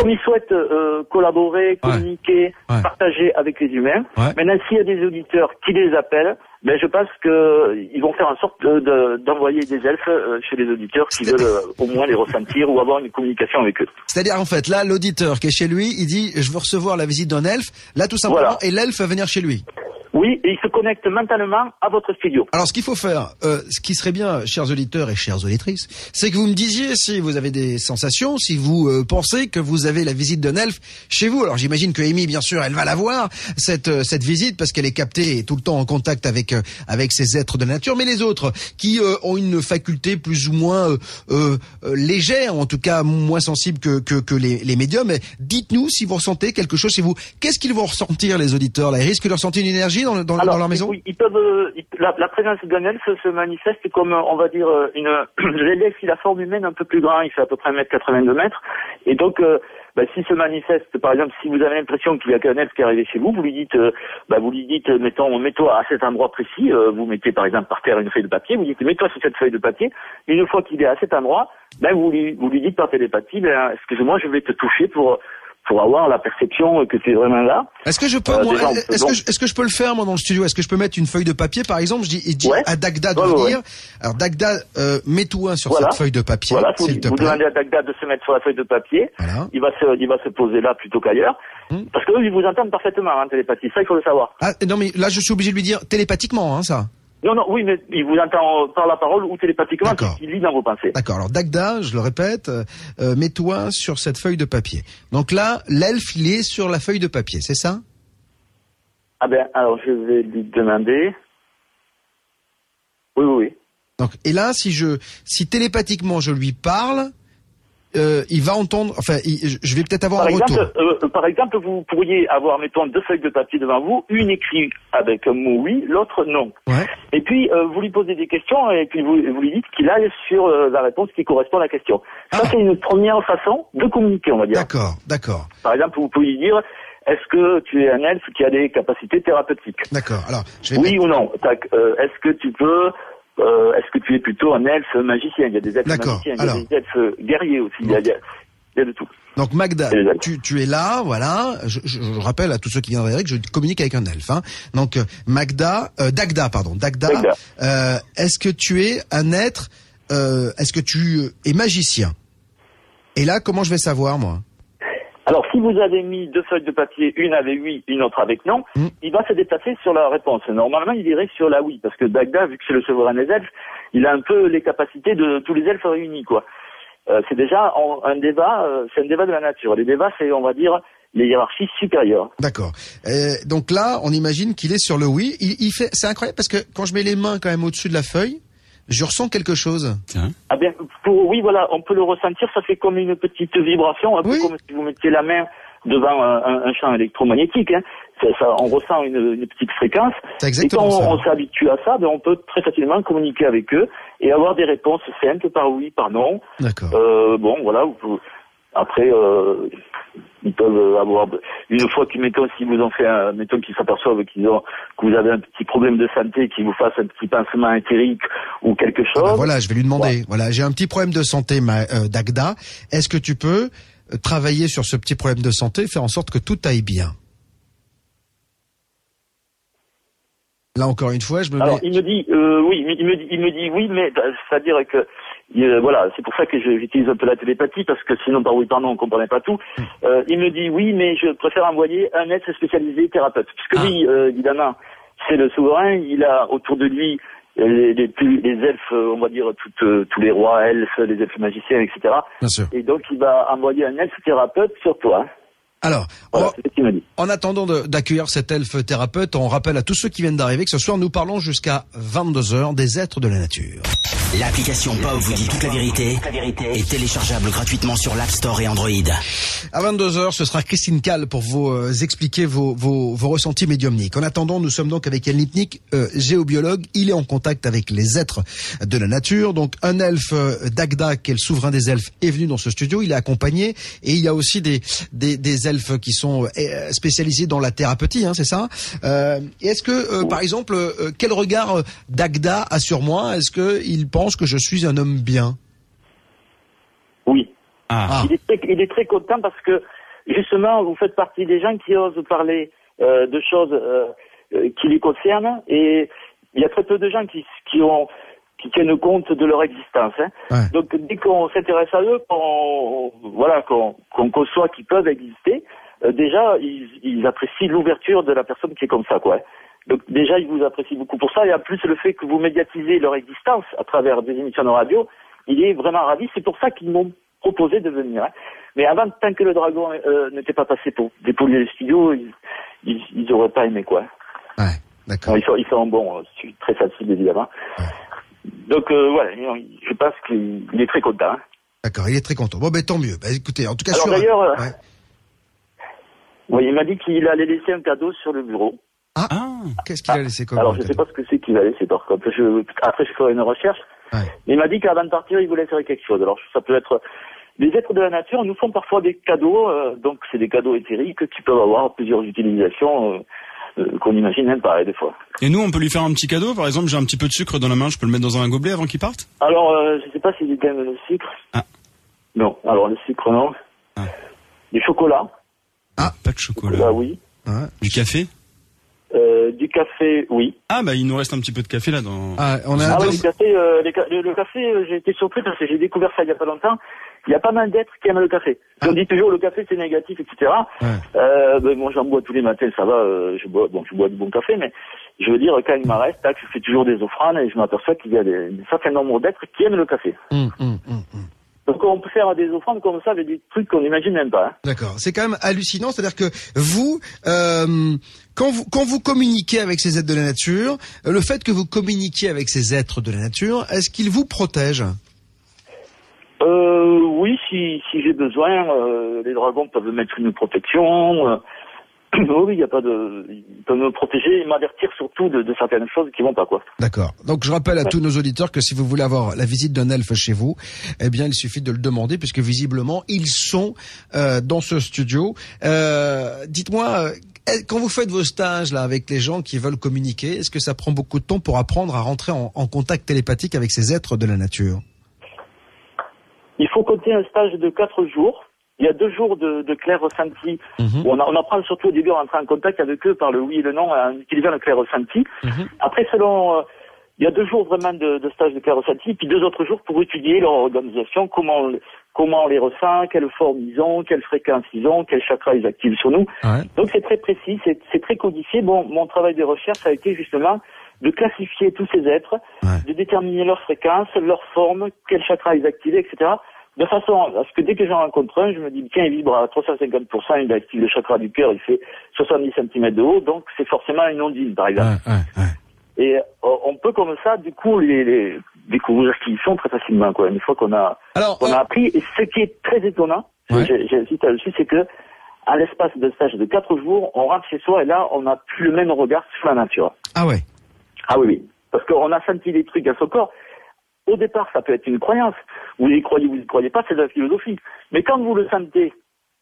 comme ils souhaitent euh, collaborer, communiquer, ouais. Ouais. partager avec les humains. Ouais. Maintenant, s'il y a des auditeurs qui les appellent, ben je pense que ils vont faire en sorte de, de, d'envoyer des elfes euh, chez les auditeurs qui veulent euh, au moins les ressentir ou avoir une communication avec eux. C'est-à-dire, en fait, là, l'auditeur qui est chez lui, il dit, je veux recevoir la visite d'un elfe, là, tout simplement, Voilà. et l'elfe va venir chez lui. Oui, et ils se connectent mentalement à votre studio. Alors, ce qu'il faut faire, euh, ce qui serait bien, chers auditeurs et chères auditrices, c'est que vous me disiez si vous avez des sensations, si vous euh, pensez que vous avez la visite d'un elfe chez vous. Alors, j'imagine que Amy, bien sûr, elle va la voir, cette euh, cette visite, parce qu'elle est captée et tout le temps en contact avec euh, avec ces êtres de la nature. Mais les autres, qui euh, ont une faculté plus ou moins euh, euh, euh, légère, en tout cas moins sensible que que, que les, les médiums, dites-nous si vous ressentez quelque chose chez vous. Qu'est-ce qu'ils vont ressentir, les auditeurs là? Ils risquent de ressentir une énergie dans, dans, Alors, dans leur maison? Oui, ils peuvent. Euh, ils, la, la présence d'un elfe se manifeste comme, on va dire, une. L'elfe, il a forme humaine un peu plus grand, il fait à peu près un mètre quatre-vingt-deux mètres, et donc, euh, bah, s'il se manifeste, par exemple, si vous avez l'impression qu'il y a qu'un elfe qui est arrivé chez vous, vous lui dites, euh, bah, vous lui dites, mettons, mets-toi à cet endroit précis. Euh, vous mettez par exemple par terre une feuille de papier, vous dites, mets-toi sur cette feuille de papier. Une fois qu'il est à cet endroit, ben vous lui, vous lui dites par télépathie, ben excusez-moi, je vais te toucher pour. pour avoir la perception que tu es vraiment là. Est-ce que je peux, euh, moi, déjà, est-ce donc... que je, est-ce que je peux le faire, moi, dans le studio? Est-ce que je peux mettre une feuille de papier, par exemple? Je dis, je dis ouais. à Dagda de ouais, venir. Ouais. Alors, Dagda, euh, mets-toi sur voilà. cette feuille de papier. Voilà, vous, s'il te vous plaît. demandez à Dagda de se mettre sur la feuille de papier. Voilà. Il va se, il va se poser là plutôt qu'ailleurs. Hum. Parce que eux, ils vous entendent parfaitement, hein, télépathie. Ça, il faut le savoir. Ah, non, mais là, je suis obligé de lui dire télépathiquement, hein, ça. Non, non, oui, mais il vous entend par la parole ou télépathiquement, il lit dans vos pensées. D'accord. Alors, Dagda, je le répète, euh, mets-toi sur cette feuille de papier. Donc là, l'elfe, il est sur la feuille de papier, c'est ça? Ah ben, alors, je vais lui demander. Oui, oui, oui. Donc, et là, si je, si télépathiquement je lui parle, Euh, il va entendre, enfin, il, je vais peut-être avoir par un exemple, retour. Euh, par exemple, vous pourriez avoir, mettons, deux feuilles de papier devant vous, une écrite avec un mot oui, l'autre non. Ouais. Et puis, euh, vous lui posez des questions et puis vous, vous lui dites qu'il aille sur euh, la réponse qui correspond à la question. Ça, ah. c'est une première façon de communiquer, on va dire. D'accord, d'accord. Par exemple, vous pouvez lui dire, est-ce que tu es un elfe qui a des capacités thérapeutiques? D'accord. Alors, je vais oui mettre... ou non. Tac, euh, est-ce que tu peux... Euh, est-ce que tu es plutôt un elfe magicien? Il y a des elfes magiciens, il y a Alors, des elfes guerriers aussi, il y, a, il y a de tout. Donc Magda, tu, tu es là, voilà. Je, je, je rappelle à tous ceux qui viendraient que je communique avec un elfe. Hein. Donc Magda, euh, Dagda, pardon, Dagda. Dagda. Euh, est-ce que tu es un être euh, Est-ce que tu es magicien? Et là, comment je vais savoir, moi? Alors, si vous avez mis deux feuilles de papier, une avec oui, une autre avec non, mmh. il va se déplacer sur la réponse. Normalement, il irait sur la oui, parce que Dagda, vu que c'est le souverain des elfes, il a un peu les capacités de tous les elfes réunis, quoi. Euh, c'est déjà un débat, euh, c'est un débat de la nature. Les débats, c'est, on va dire, les hiérarchies supérieures. D'accord. Euh, donc là, on imagine qu'il est sur le oui. Il, il fait, c'est incroyable parce que quand je mets les mains quand même au-dessus de la feuille, je ressens quelque chose. Tiens. Ah bien, pour, oui, voilà, on peut le ressentir. Ça fait comme une petite vibration, un oui. peu comme si vous mettiez la main devant un, un, un champ électromagnétique. Hein. Ça, ça, on ressent une, une petite fréquence. C'est exactement et quand ça. on, on s'habitue à ça, ben on peut très facilement communiquer avec eux et avoir des réponses simples par oui, par non. D'accord. Euh, bon, voilà. Vous, après, euh, ils peuvent avoir une fois qu'ils mettons, si vous en fait un, mettons qu'ils s'aperçoivent qu'ils ont, que vous avez un petit problème de santé, qu'ils vous fassent un petit pincement éthérique ou quelque chose. Ah ben voilà, je vais lui demander. Ouais. Voilà, j'ai un petit problème de santé, ma, euh, Dagda. Est-ce que tu peux travailler sur ce petit problème de santé, faire en sorte que tout aille bien? Là encore une fois, je me. Alors mets... il me dit euh, oui, il me dit, il me dit oui, mais c'est-à-dire que euh, voilà, c'est pour ça que j'utilise un peu la télépathie parce que sinon par oui par non on comprenait pas tout. Mmh. Euh, il me dit oui, mais je préfère envoyer un être spécialisé thérapeute, puisque ah. lui euh, évidemment c'est le souverain, il a autour de lui les, les, les elfes, on va dire toutes, euh, tous les rois elfes, les elfes magiciens, et cetera. Bien sûr. Et donc il va envoyer un elfe thérapeute sur toi. Alors, voilà, on, c'est ce qu'il m'a dit. En attendant de, d'accueillir cet elfe thérapeute, on rappelle à tous ceux qui viennent d'arriver que ce soir nous parlons jusqu'à vingt-deux heures des êtres de la nature. L'application P O V vous dit toute la vérité est téléchargeable gratuitement sur l'App Store et Android. À vingt-deux heures, ce sera Christine Kahl pour vous euh, expliquer vos, vos, vos ressentis médiumniques. En attendant, nous sommes donc avec Yann Lipnik, euh, géobiologue. Il est en contact avec les êtres de la nature. Donc un elfe, euh, Dagda, qui est le souverain des elfes, est venu dans ce studio. Il est accompagné et il y a aussi des, des, des elfes qui sont euh, spécialisés dans la thérapeutie, hein, c'est ça. Euh, est-ce que, euh, par exemple, euh, quel regard euh, Dagda a sur moi? Est-ce que il pense que je suis un homme bien? Oui. Ah. Il est très, il est très content parce que justement, vous faites partie des gens qui osent parler euh, de choses euh, euh, qui les concernent, et il y a très peu de gens qui, qui ont qui tiennent compte de leur existence. Hein. Ouais. Donc dès qu'on s'intéresse à eux, qu'on voilà, qu'on qu'on conçoit qu'ils peuvent exister, euh, déjà ils, ils apprécient l'ouverture de la personne qui est comme ça, quoi. Donc déjà ils vous apprécient beaucoup pour ça, et en plus le fait que vous médiatisez leur existence à travers des émissions de radio, il est vraiment ravi. C'est pour ça qu'ils m'ont proposé de venir. Hein. Mais avant, tant que le Dragon euh, n'était pas passé pour dépolluer le studio, ils, ils, ils auraient pas aimé, quoi. Ouais, d'accord. Bon, ils sont, ils sont bon, euh, très faciles évidemment. Ouais. Donc euh, voilà, je pense qu'il est très content. Hein. D'accord, il est très content. Bon, ben tant mieux. Bah, écoutez, en tout cas Alors sur. d'ailleurs, euh, ouais. oui, il m'a dit qu'il allait laisser un cadeau sur le bureau. Ah, Ah. qu'est-ce qu'il a laissé comme Alors je cadeau sais pas ce que c'est qu'il a laissé par contre. Je, après je ferai une recherche. Ouais. Mais il m'a dit qu'avant de partir, il voulait faire quelque chose. Alors ça peut être. Les êtres de la nature nous font parfois des cadeaux, euh, donc c'est des cadeaux éthériques qui peuvent avoir plusieurs utilisations euh, euh, qu'on n'imagine même pas, des fois. Et nous, on peut lui faire un petit cadeau. Par exemple, j'ai un petit peu de sucre dans la main, je peux le mettre dans un gobelet avant qu'il parte? Alors, euh, je sais pas s'il aime le sucre. Ah. Non, alors le sucre, non. Ah. Du chocolat. Ah. Pas de chocolat. Chocolat, oui. Ouais. Du café? Euh, du café, oui. Ah, bah, il nous reste un petit peu de café là dans... Ah, on a Ah un oui, le café, euh, les ca- le, le café, euh, j'ai été surpris parce que j'ai découvert ça il y a pas longtemps. Il y a pas mal d'êtres qui aiment le café. Ah. On dit toujours le café c'est négatif, et cetera. Ouais. Euh, ben, moi j'en bois tous les matins, ça va. Euh, je bois, bon, je bois du bon café, mais je veux dire quand il m'en reste, tac, je fais toujours des offrandes et je m'aperçois qu'il y a des, un certain nombre d'êtres qui aiment le café. Hum, hum, hum, hum. Donc on peut faire des offrandes comme ça avec des trucs qu'on n'imagine même pas. Hein. D'accord. C'est quand même hallucinant, c'est-à-dire que vous, euh, quand vous, quand vous communiquez avec ces êtres de la nature, le fait que vous communiquiez avec ces êtres de la nature, est-ce qu'ils vous protègent? Euh, oui, si, si j'ai besoin, euh, les dragons peuvent mettre une protection. Euh, oui, il y a pas de, ils peuvent me protéger et m'avertir surtout de, de certaines choses qui vont pas, quoi. D'accord. Donc je rappelle à tous nos auditeurs que si vous voulez avoir la visite d'un elfe chez vous, eh bien il suffit de le demander puisque visiblement ils sont euh, dans ce studio. Euh, dites-moi, euh, quand vous faites vos stages là avec les gens qui veulent communiquer, est-ce que ça prend beaucoup de temps pour apprendre à rentrer en, en contact télépathique avec ces êtres de la nature? Il faut compter un stage de quatre jours. Il y a deux jours de, de clair ressenti. Mmh. Où on, a, on apprend surtout au début à entrer en contact avec eux par le oui et le non en utilisant le clair ressenti. Mmh. Après, selon, euh, il y a deux jours vraiment de, de stage de clair ressenti, puis deux autres jours pour étudier leur organisation, comment comment on les ressent, quelle forme ils ont, quelle fréquence ils ont, quel chakra ils activent sur nous. Ouais. Donc c'est très précis, c'est, c'est très codifié. Bon, mon travail de recherche a été justement de classifier tous ces êtres, Ouais. de déterminer leur fréquence, leur forme, quel chakra ils activent, et cetera. De façon à ce que dès que j'en rencontre un, je me dis, tiens, il vibre à trois cent cinquante pour cent, il active le chakra du cœur, il fait soixante-dix centimètres de haut, donc c'est forcément une ondine, par exemple. Ouais, ouais, ouais. Et euh, on peut comme ça, du coup, les, les découvrir ce qu'ils sont très facilement, quoi, une fois qu'on a, Alors, qu'on a euh, appris. Et ce qui est très étonnant, Ouais. j'ai- j'insiste là-dessus, c'est que à l'espace de stage de quatre jours, on rentre chez soi et là, on n'a plus le même regard sur la nature. ah ouais. Ah oui, oui. Parce qu'on a senti des trucs à son corps. Au départ, ça peut être une croyance. Vous y croyez, vous y croyez pas, c'est de la philosophie. Mais quand vous le sentez,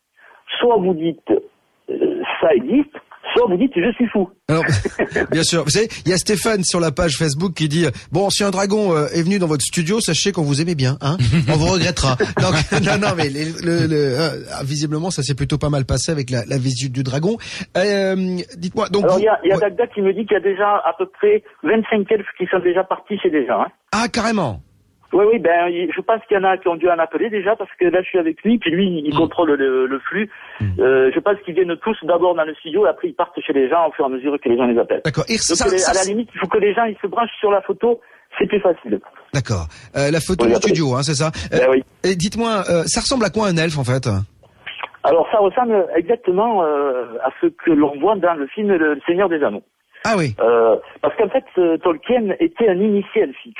soit vous dites euh, ça existe, soit vous dites je suis fou. Alors, bien sûr, vous savez, il y a Stéphane sur la page Facebook qui dit bon, si un dragon euh, est venu dans votre studio, sachez qu'on vous aimait bien, hein. On vous regrettera. Donc, non, non, mais les- le, le, euh, visiblement, ça s'est plutôt pas mal passé avec la, la visite du dragon. Euh, dites-moi, donc. Alors vous- il y a, il y a ouais. Dagda qui me dit qu'il y a déjà à peu près vingt-cinq elfes qui sont déjà partis chez des gens. Hein. Ah, carrément. Oui, oui, ben il- je pense qu'il y en a qui ont dû en appeler déjà parce que là je suis avec lui, puis lui il Mm. contrôle le, le flux. Mm. Euh, je pense qu'ils viennent tous d'abord dans le studio, et après ils partent chez les gens au fur et à mesure que les gens les appellent. D'accord. Et Donc ça, les- ça, à la limite, il faut que les gens ils se branchent sur la photo, c'est plus facile. d'accord. Euh, la photo Oui, du après. studio, hein, c'est ça. Euh, Ben oui. Et dites-moi, euh, ça ressemble à quoi un elfe en fait? Alors ça ressemble exactement euh, à ce que l'on voit dans le film Le Seigneur des Anneaux. Ah oui. Euh, parce qu'en fait, euh, Tolkien était un initié elfique.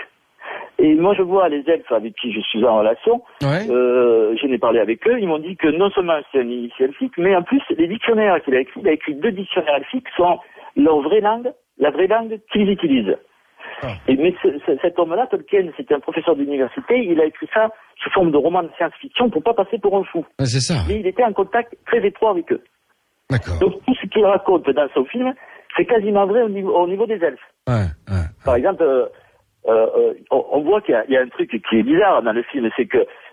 Et moi, je vois les elfes avec qui je suis en relation. Ouais. Euh, je n'ai parlé avec eux. Ils m'ont dit que non seulement c'est un initié elfique, mais en plus, les dictionnaires qu'il a écrits, il a écrit deux dictionnaires elfiques, sont leur vraie langue, la vraie langue qu'ils utilisent. Ah. Et, mais ce, ce, cet homme-là, Tolkien, c'était un professeur d'université. Il a écrit ça sous forme de roman de science-fiction pour pas passer pour un fou. Ouais, c'est ça. Mais il était en contact très étroit avec eux. D'accord. Donc tout ce qu'il raconte dans son film, c'est quasiment vrai au niveau, au niveau des elfes. Ouais, ouais. Par exemple, euh, euh, on, on voit qu'il y a, il y a un truc qui est bizarre dans le film, c'est que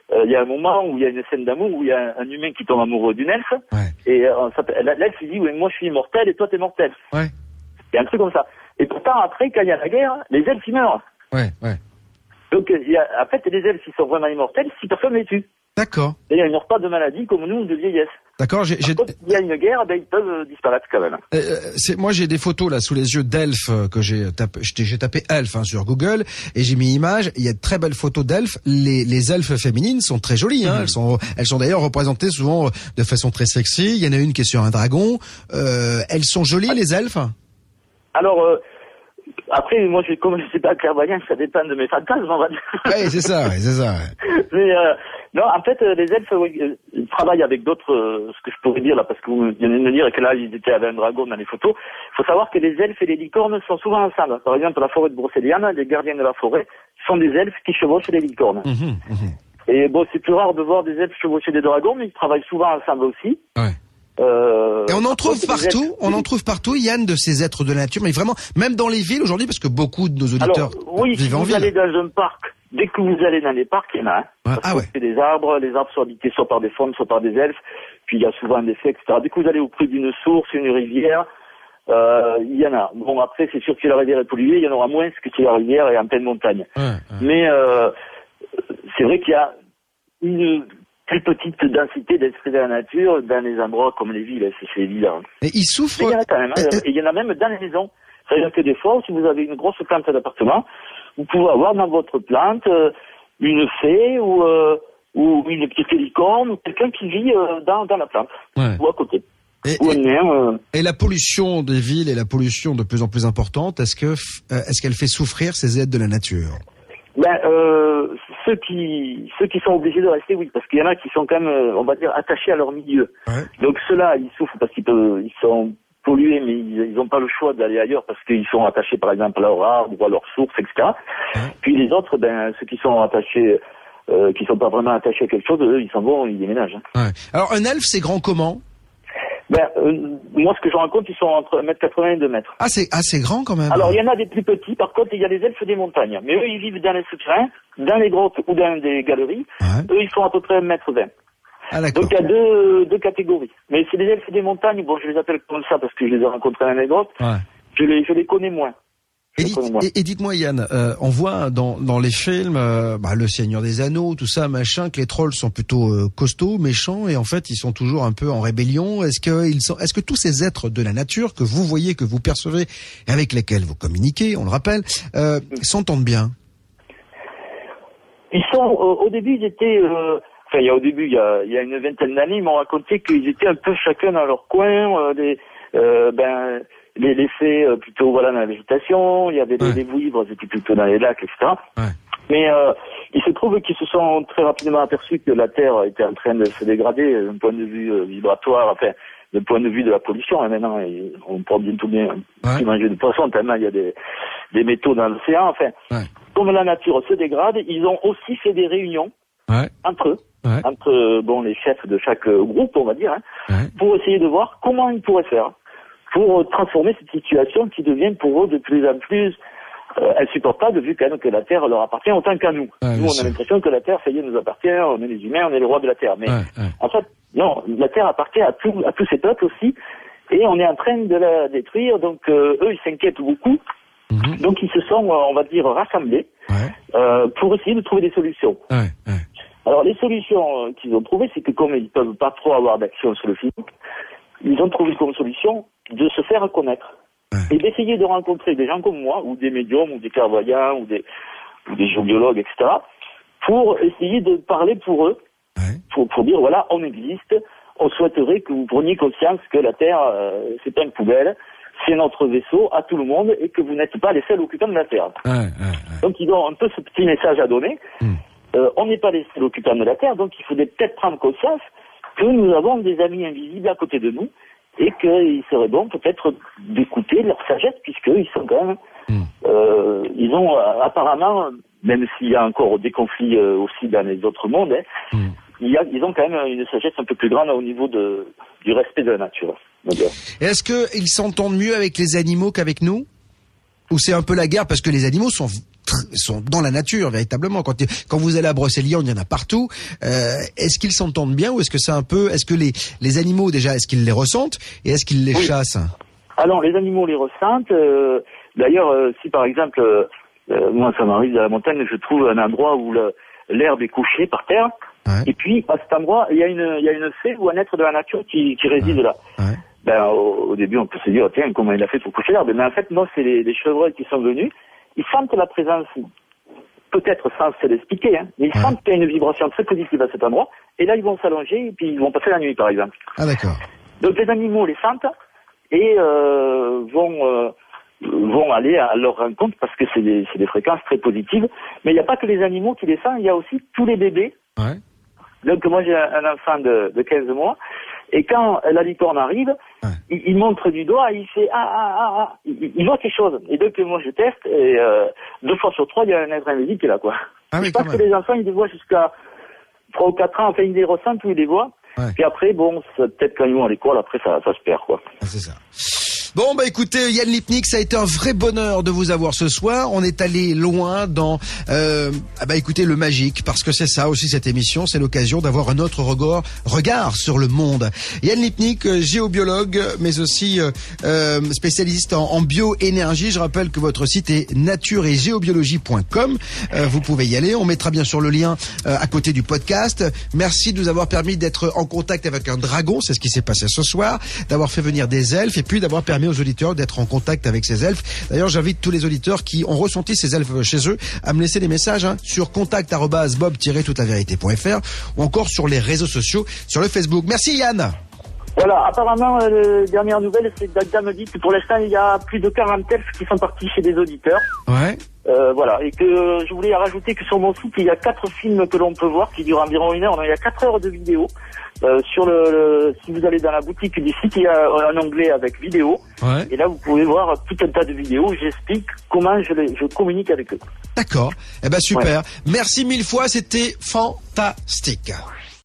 euh, il y a un moment où il y a une scène d'amour où il y a un, un humain qui tombe amoureux d'une elfe. Ouais. Et euh, l'elfe lui dit, oui, moi je suis immortel et toi t'es mortel. Ouais. Il y a un truc comme ça. Et pourtant, après, quand il y a la guerre, les elfes ils meurent. Ouais, ouais. Donc, il y a, en fait, les elfes, ils sont vraiment immortels si personne ne les tue. D'accord. Et ils n'ont pas de maladie comme nous, de vieillesse. D'accord, j'ai, j'ai... Quand il y a une guerre, ben, ils peuvent euh, disparaître quand même. Euh, c'est, moi, j'ai des photos là sous les yeux d'elfes euh, que j'ai tapé, j'ai, j'ai tapé elfes hein, sur Google et j'ai mis image. Il y a de très belles photos d'elfes. Les, les elfes féminines sont très jolies. Hein. Mmh. Elles sont, elles sont d'ailleurs représentées souvent de façon très sexy. Il y en a une qui est sur un dragon. Euh, elles sont jolies, les elfes. Alors. Euh, Après, moi, je, comme je ne suis pas clairvoyant, ça dépend de mes fantasmes, on va dire. Oui, c'est ça, ouais, c'est ça. Ouais. Mais euh, non, en fait, les elfes oui, ils travaillent avec d'autres, euh, ce que je pourrais dire là, parce que vous venez de me dire que là, ils étaient avec un dragon dans les photos. Il faut savoir que les elfes et les licornes sont souvent ensemble. Par exemple, la forêt de Brocéliande, les gardiens de la forêt sont des elfes qui chevauchent les licornes. Mmh, mmh. Et bon, c'est plus rare de voir des elfes chevaucher des dragons, mais ils travaillent souvent ensemble aussi. Ouais. Euh, et on en trouve partout, êtres... on en trouve partout, Yann, de ces êtres de la nature, mais vraiment, même dans les villes aujourd'hui, parce que beaucoup de nos auditeurs Alors, oui, vivent si en vous ville. allez dans un parc, dès que vous allez dans les parcs, il y en a un. Ouais. Ah ouais. C'est des arbres, les arbres sont habités soit par des faunes, soit par des elfes, puis il y a souvent des fées, et cetera. Dès que vous allez au près d'une source, une rivière, euh, il y en a. Bon, après, c'est sûr que si la rivière est polluée, il y en aura moins que si la rivière est en pleine montagne. Ouais, ouais. Mais euh, c'est vrai qu'il y a une plus petite densité d'esprit de la nature dans les endroits comme les villes, c'est les villes. Hein. Et ils souffrent. Mais il y en a quand même, hein, et il y en a même dans les maisons. C'est-à-dire que des fois, si vous avez une grosse plante d'appartement, vous pouvez avoir dans votre plante euh, une fée ou, euh, ou une petite licorne ou quelqu'un qui vit euh, dans, dans la plante ouais. ou à côté. Et, ou et, nain, euh... et la pollution des villes et la pollution de plus en plus importante, est-ce que euh, est-ce qu'elle fait souffrir ces êtres de la nature? Ben, euh, ceux qui ceux qui sont obligés de rester, oui, parce qu'il y en a qui sont quand même, on va dire, attachés à leur milieu. Ouais. Donc ceux-là, ils souffrent parce qu'ils peuvent, ils sont pollués, mais ils n'ont pas le choix d'aller ailleurs parce qu'ils sont attachés, par exemple, à leur arbre ou à leur source, et cetera. Ouais. Puis les autres, ben, ceux qui sont attachés, euh, qui sont pas vraiment attachés à quelque chose, eux, ils s'en vont, ils déménagent. Ouais. Alors un elfe, c'est grand comment? Ben, euh, moi, ce que je rencontre, ils sont entre un mètre quatre-vingts et deux mètres. Ah, c'est assez grand quand même. Alors, il y en a des plus petits. Par contre, il y a les elfes des montagnes. Mais eux, ils vivent dans les souterrains, dans les grottes ou dans des galeries. Ouais. Eux, ils font à peu près un mètre vingt. Ah, d'accord. Donc, il y a deux, deux catégories. Mais c'est les elfes des montagnes. Bon, je les appelle comme ça parce que je les ai rencontrés dans les grottes. Ouais. Je les, je les connais moins. Et, dites, et, et dites-moi Yann, euh, on voit dans, dans les films, euh, bah, le Seigneur des Anneaux, tout ça, machin, que les trolls sont plutôt euh, costauds, méchants, et en fait ils sont toujours un peu en rébellion. Est-ce que ils sont, est-ce que tous ces êtres de la nature que vous voyez, que vous percevez, et avec lesquels vous communiquez, on le rappelle, euh, s'entendent bien? Ils sont, euh, au début ils étaient, euh, enfin il y a au début il y a, il y a une vingtaine d'années, ils m'ont raconté qu'ils étaient un peu chacun dans leur coin, euh, des, euh, ben les, les fées euh, plutôt voilà dans la végétation, il y avait ouais. les, les vouivres, c'était plutôt dans les lacs, et cetera. Ouais. Mais euh, il se trouve qu'ils se sont très rapidement aperçus que la Terre était en train de se dégrader d'un point de vue euh, vibratoire, enfin d'un point de vue de la pollution. Et maintenant, et on pourra bientôt bien ouais. manger du poisson tellement il y a des, des métaux dans l'océan. Enfin, ouais. comme la nature se dégrade, ils ont aussi fait des réunions ouais. entre eux, ouais. entre bon les chefs de chaque groupe, on va dire, hein, ouais. pour essayer de voir comment ils pourraient faire pour transformer cette situation qui devient pour eux de plus en plus euh, insupportable, vu quand même que la Terre leur appartient autant qu'à nous. Ouais, nous, on a l'impression que la Terre, ça y est, nous appartient, on est les humains, on est les rois de la Terre. Mais ouais, ouais. en fait, non, la Terre appartient à, tout, à tous ces peuples aussi, et on est en train de la détruire, donc euh, eux, ils s'inquiètent beaucoup. Mm-hmm. Donc ils se sont, on va dire, rassemblés ouais. euh, pour essayer de trouver des solutions. Ouais, ouais. Alors les solutions qu'ils ont trouvées, c'est que comme ils peuvent pas trop avoir d'action sur le physique, ils ont trouvé comme solution de se faire connaître ouais. et d'essayer de rencontrer des gens comme moi, ou des médiums, ou des clairvoyants, ou des, ou des géobiologues, et cetera, pour essayer de parler pour eux, ouais. pour, pour dire, voilà, on existe, on souhaiterait que vous preniez conscience que la Terre, euh, c'est pas une poubelle, c'est notre vaisseau à tout le monde, et que vous n'êtes pas les seuls occupants de la Terre. Ouais, ouais, ouais. Donc ils ont un peu ce petit message à donner. Mm. Euh, on n'est pas les seuls occupants de la Terre, donc il faudrait peut-être prendre conscience que nous avons des amis invisibles à côté de nous, et qu'il serait bon peut-être d'écouter leur sagesse, puisqu'ils sont quand même, mmh. euh, ils ont euh, apparemment, même s'il y a encore des conflits euh, aussi dans les autres mondes, hein, mmh. il y a, ils ont quand même une sagesse un peu plus grande au niveau de, du respect de la nature. Et est-ce qu'ils s'entendent mieux avec les animaux qu'avec nous? Ou c'est un peu la guerre, parce que les animaux sont tr- sont dans la nature véritablement. Quand, quand vous allez à Brocéliande, il y en a partout. Euh, est-ce qu'ils s'entendent bien ou est-ce que c'est un peu, est-ce que les, les animaux déjà, est-ce qu'ils les ressentent et est-ce qu'ils les oui. chassent? Alors les animaux les ressentent. Euh, d'ailleurs, euh, si par exemple, euh, moi ça m'arrive de la montagne, je trouve un endroit où le, l'herbe est couchée par terre. Ouais. Et puis, à cet endroit, il y a une, il y a une fée ou un être de la nature qui, qui réside ouais. là. Ouais. Ben, au, au début, on peut se dire, tiens, comment il a fait pour coucher l'herbe? Mais en fait, non, c'est les, les chevreuils qui sont venus. Ils sentent la présence, peut-être sans se l'expliquer, hein, mais ils ouais. sentent qu'il y a une vibration très positive à cet endroit. Et là, ils vont s'allonger et puis ils vont passer la nuit, par exemple. Ah, d'accord. Donc, les animaux les sentent et, euh, vont, euh, vont aller à leur rencontre parce que c'est des, c'est des fréquences très positives. Mais il n'y a pas que les animaux qui les sentent, il y a aussi tous les bébés. Ouais. Donc moi j'ai un enfant de, de quinze mois et quand la licorne arrive, ouais. il, il montre du doigt, il fait ah ah ah ah, il, il voit quelque chose. Et donc moi je teste et euh, deux fois sur trois il y a un être invisible qui est là quoi. Ah, je pense que les enfants ils les voient jusqu'à trois ou quatre ans, enfin ils les ressentent ou ils les voient. Ouais. Puis après bon peut-être quand ils vont à l'école après ça, ça se perd quoi. Ah, c'est ça. Bon bah écoutez Yann Lipnik, ça a été un vrai bonheur de vous avoir ce soir. On est allé loin dans euh, ah bah écoutez le magique parce que c'est ça aussi cette émission, c'est l'occasion d'avoir un autre regard, regard sur le monde. Yann Lipnik, géobiologue mais aussi euh, euh, spécialiste en, en bioénergie. Je rappelle que votre site est nature et géobiologie point com. Euh, vous pouvez y aller. On mettra bien sûr le lien euh, à côté du podcast. Merci de nous avoir permis d'être en contact avec un dragon, c'est ce qui s'est passé ce soir, d'avoir fait venir des elfes et puis d'avoir permis aux auditeurs d'être en contact avec ces elfes. D'ailleurs, j'invite tous les auditeurs qui ont ressenti ces elfes chez eux à me laisser des messages hein, sur contact arobase bob tiret toute la vérité point f r ou encore sur les réseaux sociaux, sur le Facebook. Merci Yann. Voilà, apparemment, euh, la dernière nouvelle, c'est que Dagda me dit que pour l'instant, il y a plus de quarante elfes qui sont partis chez des auditeurs. Ouais. Euh, voilà, et que je voulais rajouter que sur mon site, il y a quatre films que l'on peut voir qui durent environ une heure. Il y a quatre heures de vidéo. Euh, sur le, le, si vous allez dans la boutique du site, il y a un onglet avec vidéo. Ouais. Et là, vous pouvez voir tout un tas de vidéos où j'explique comment je, les, je communique avec eux. D'accord. Eh ben super. Ouais. Merci mille fois, c'était fantastique.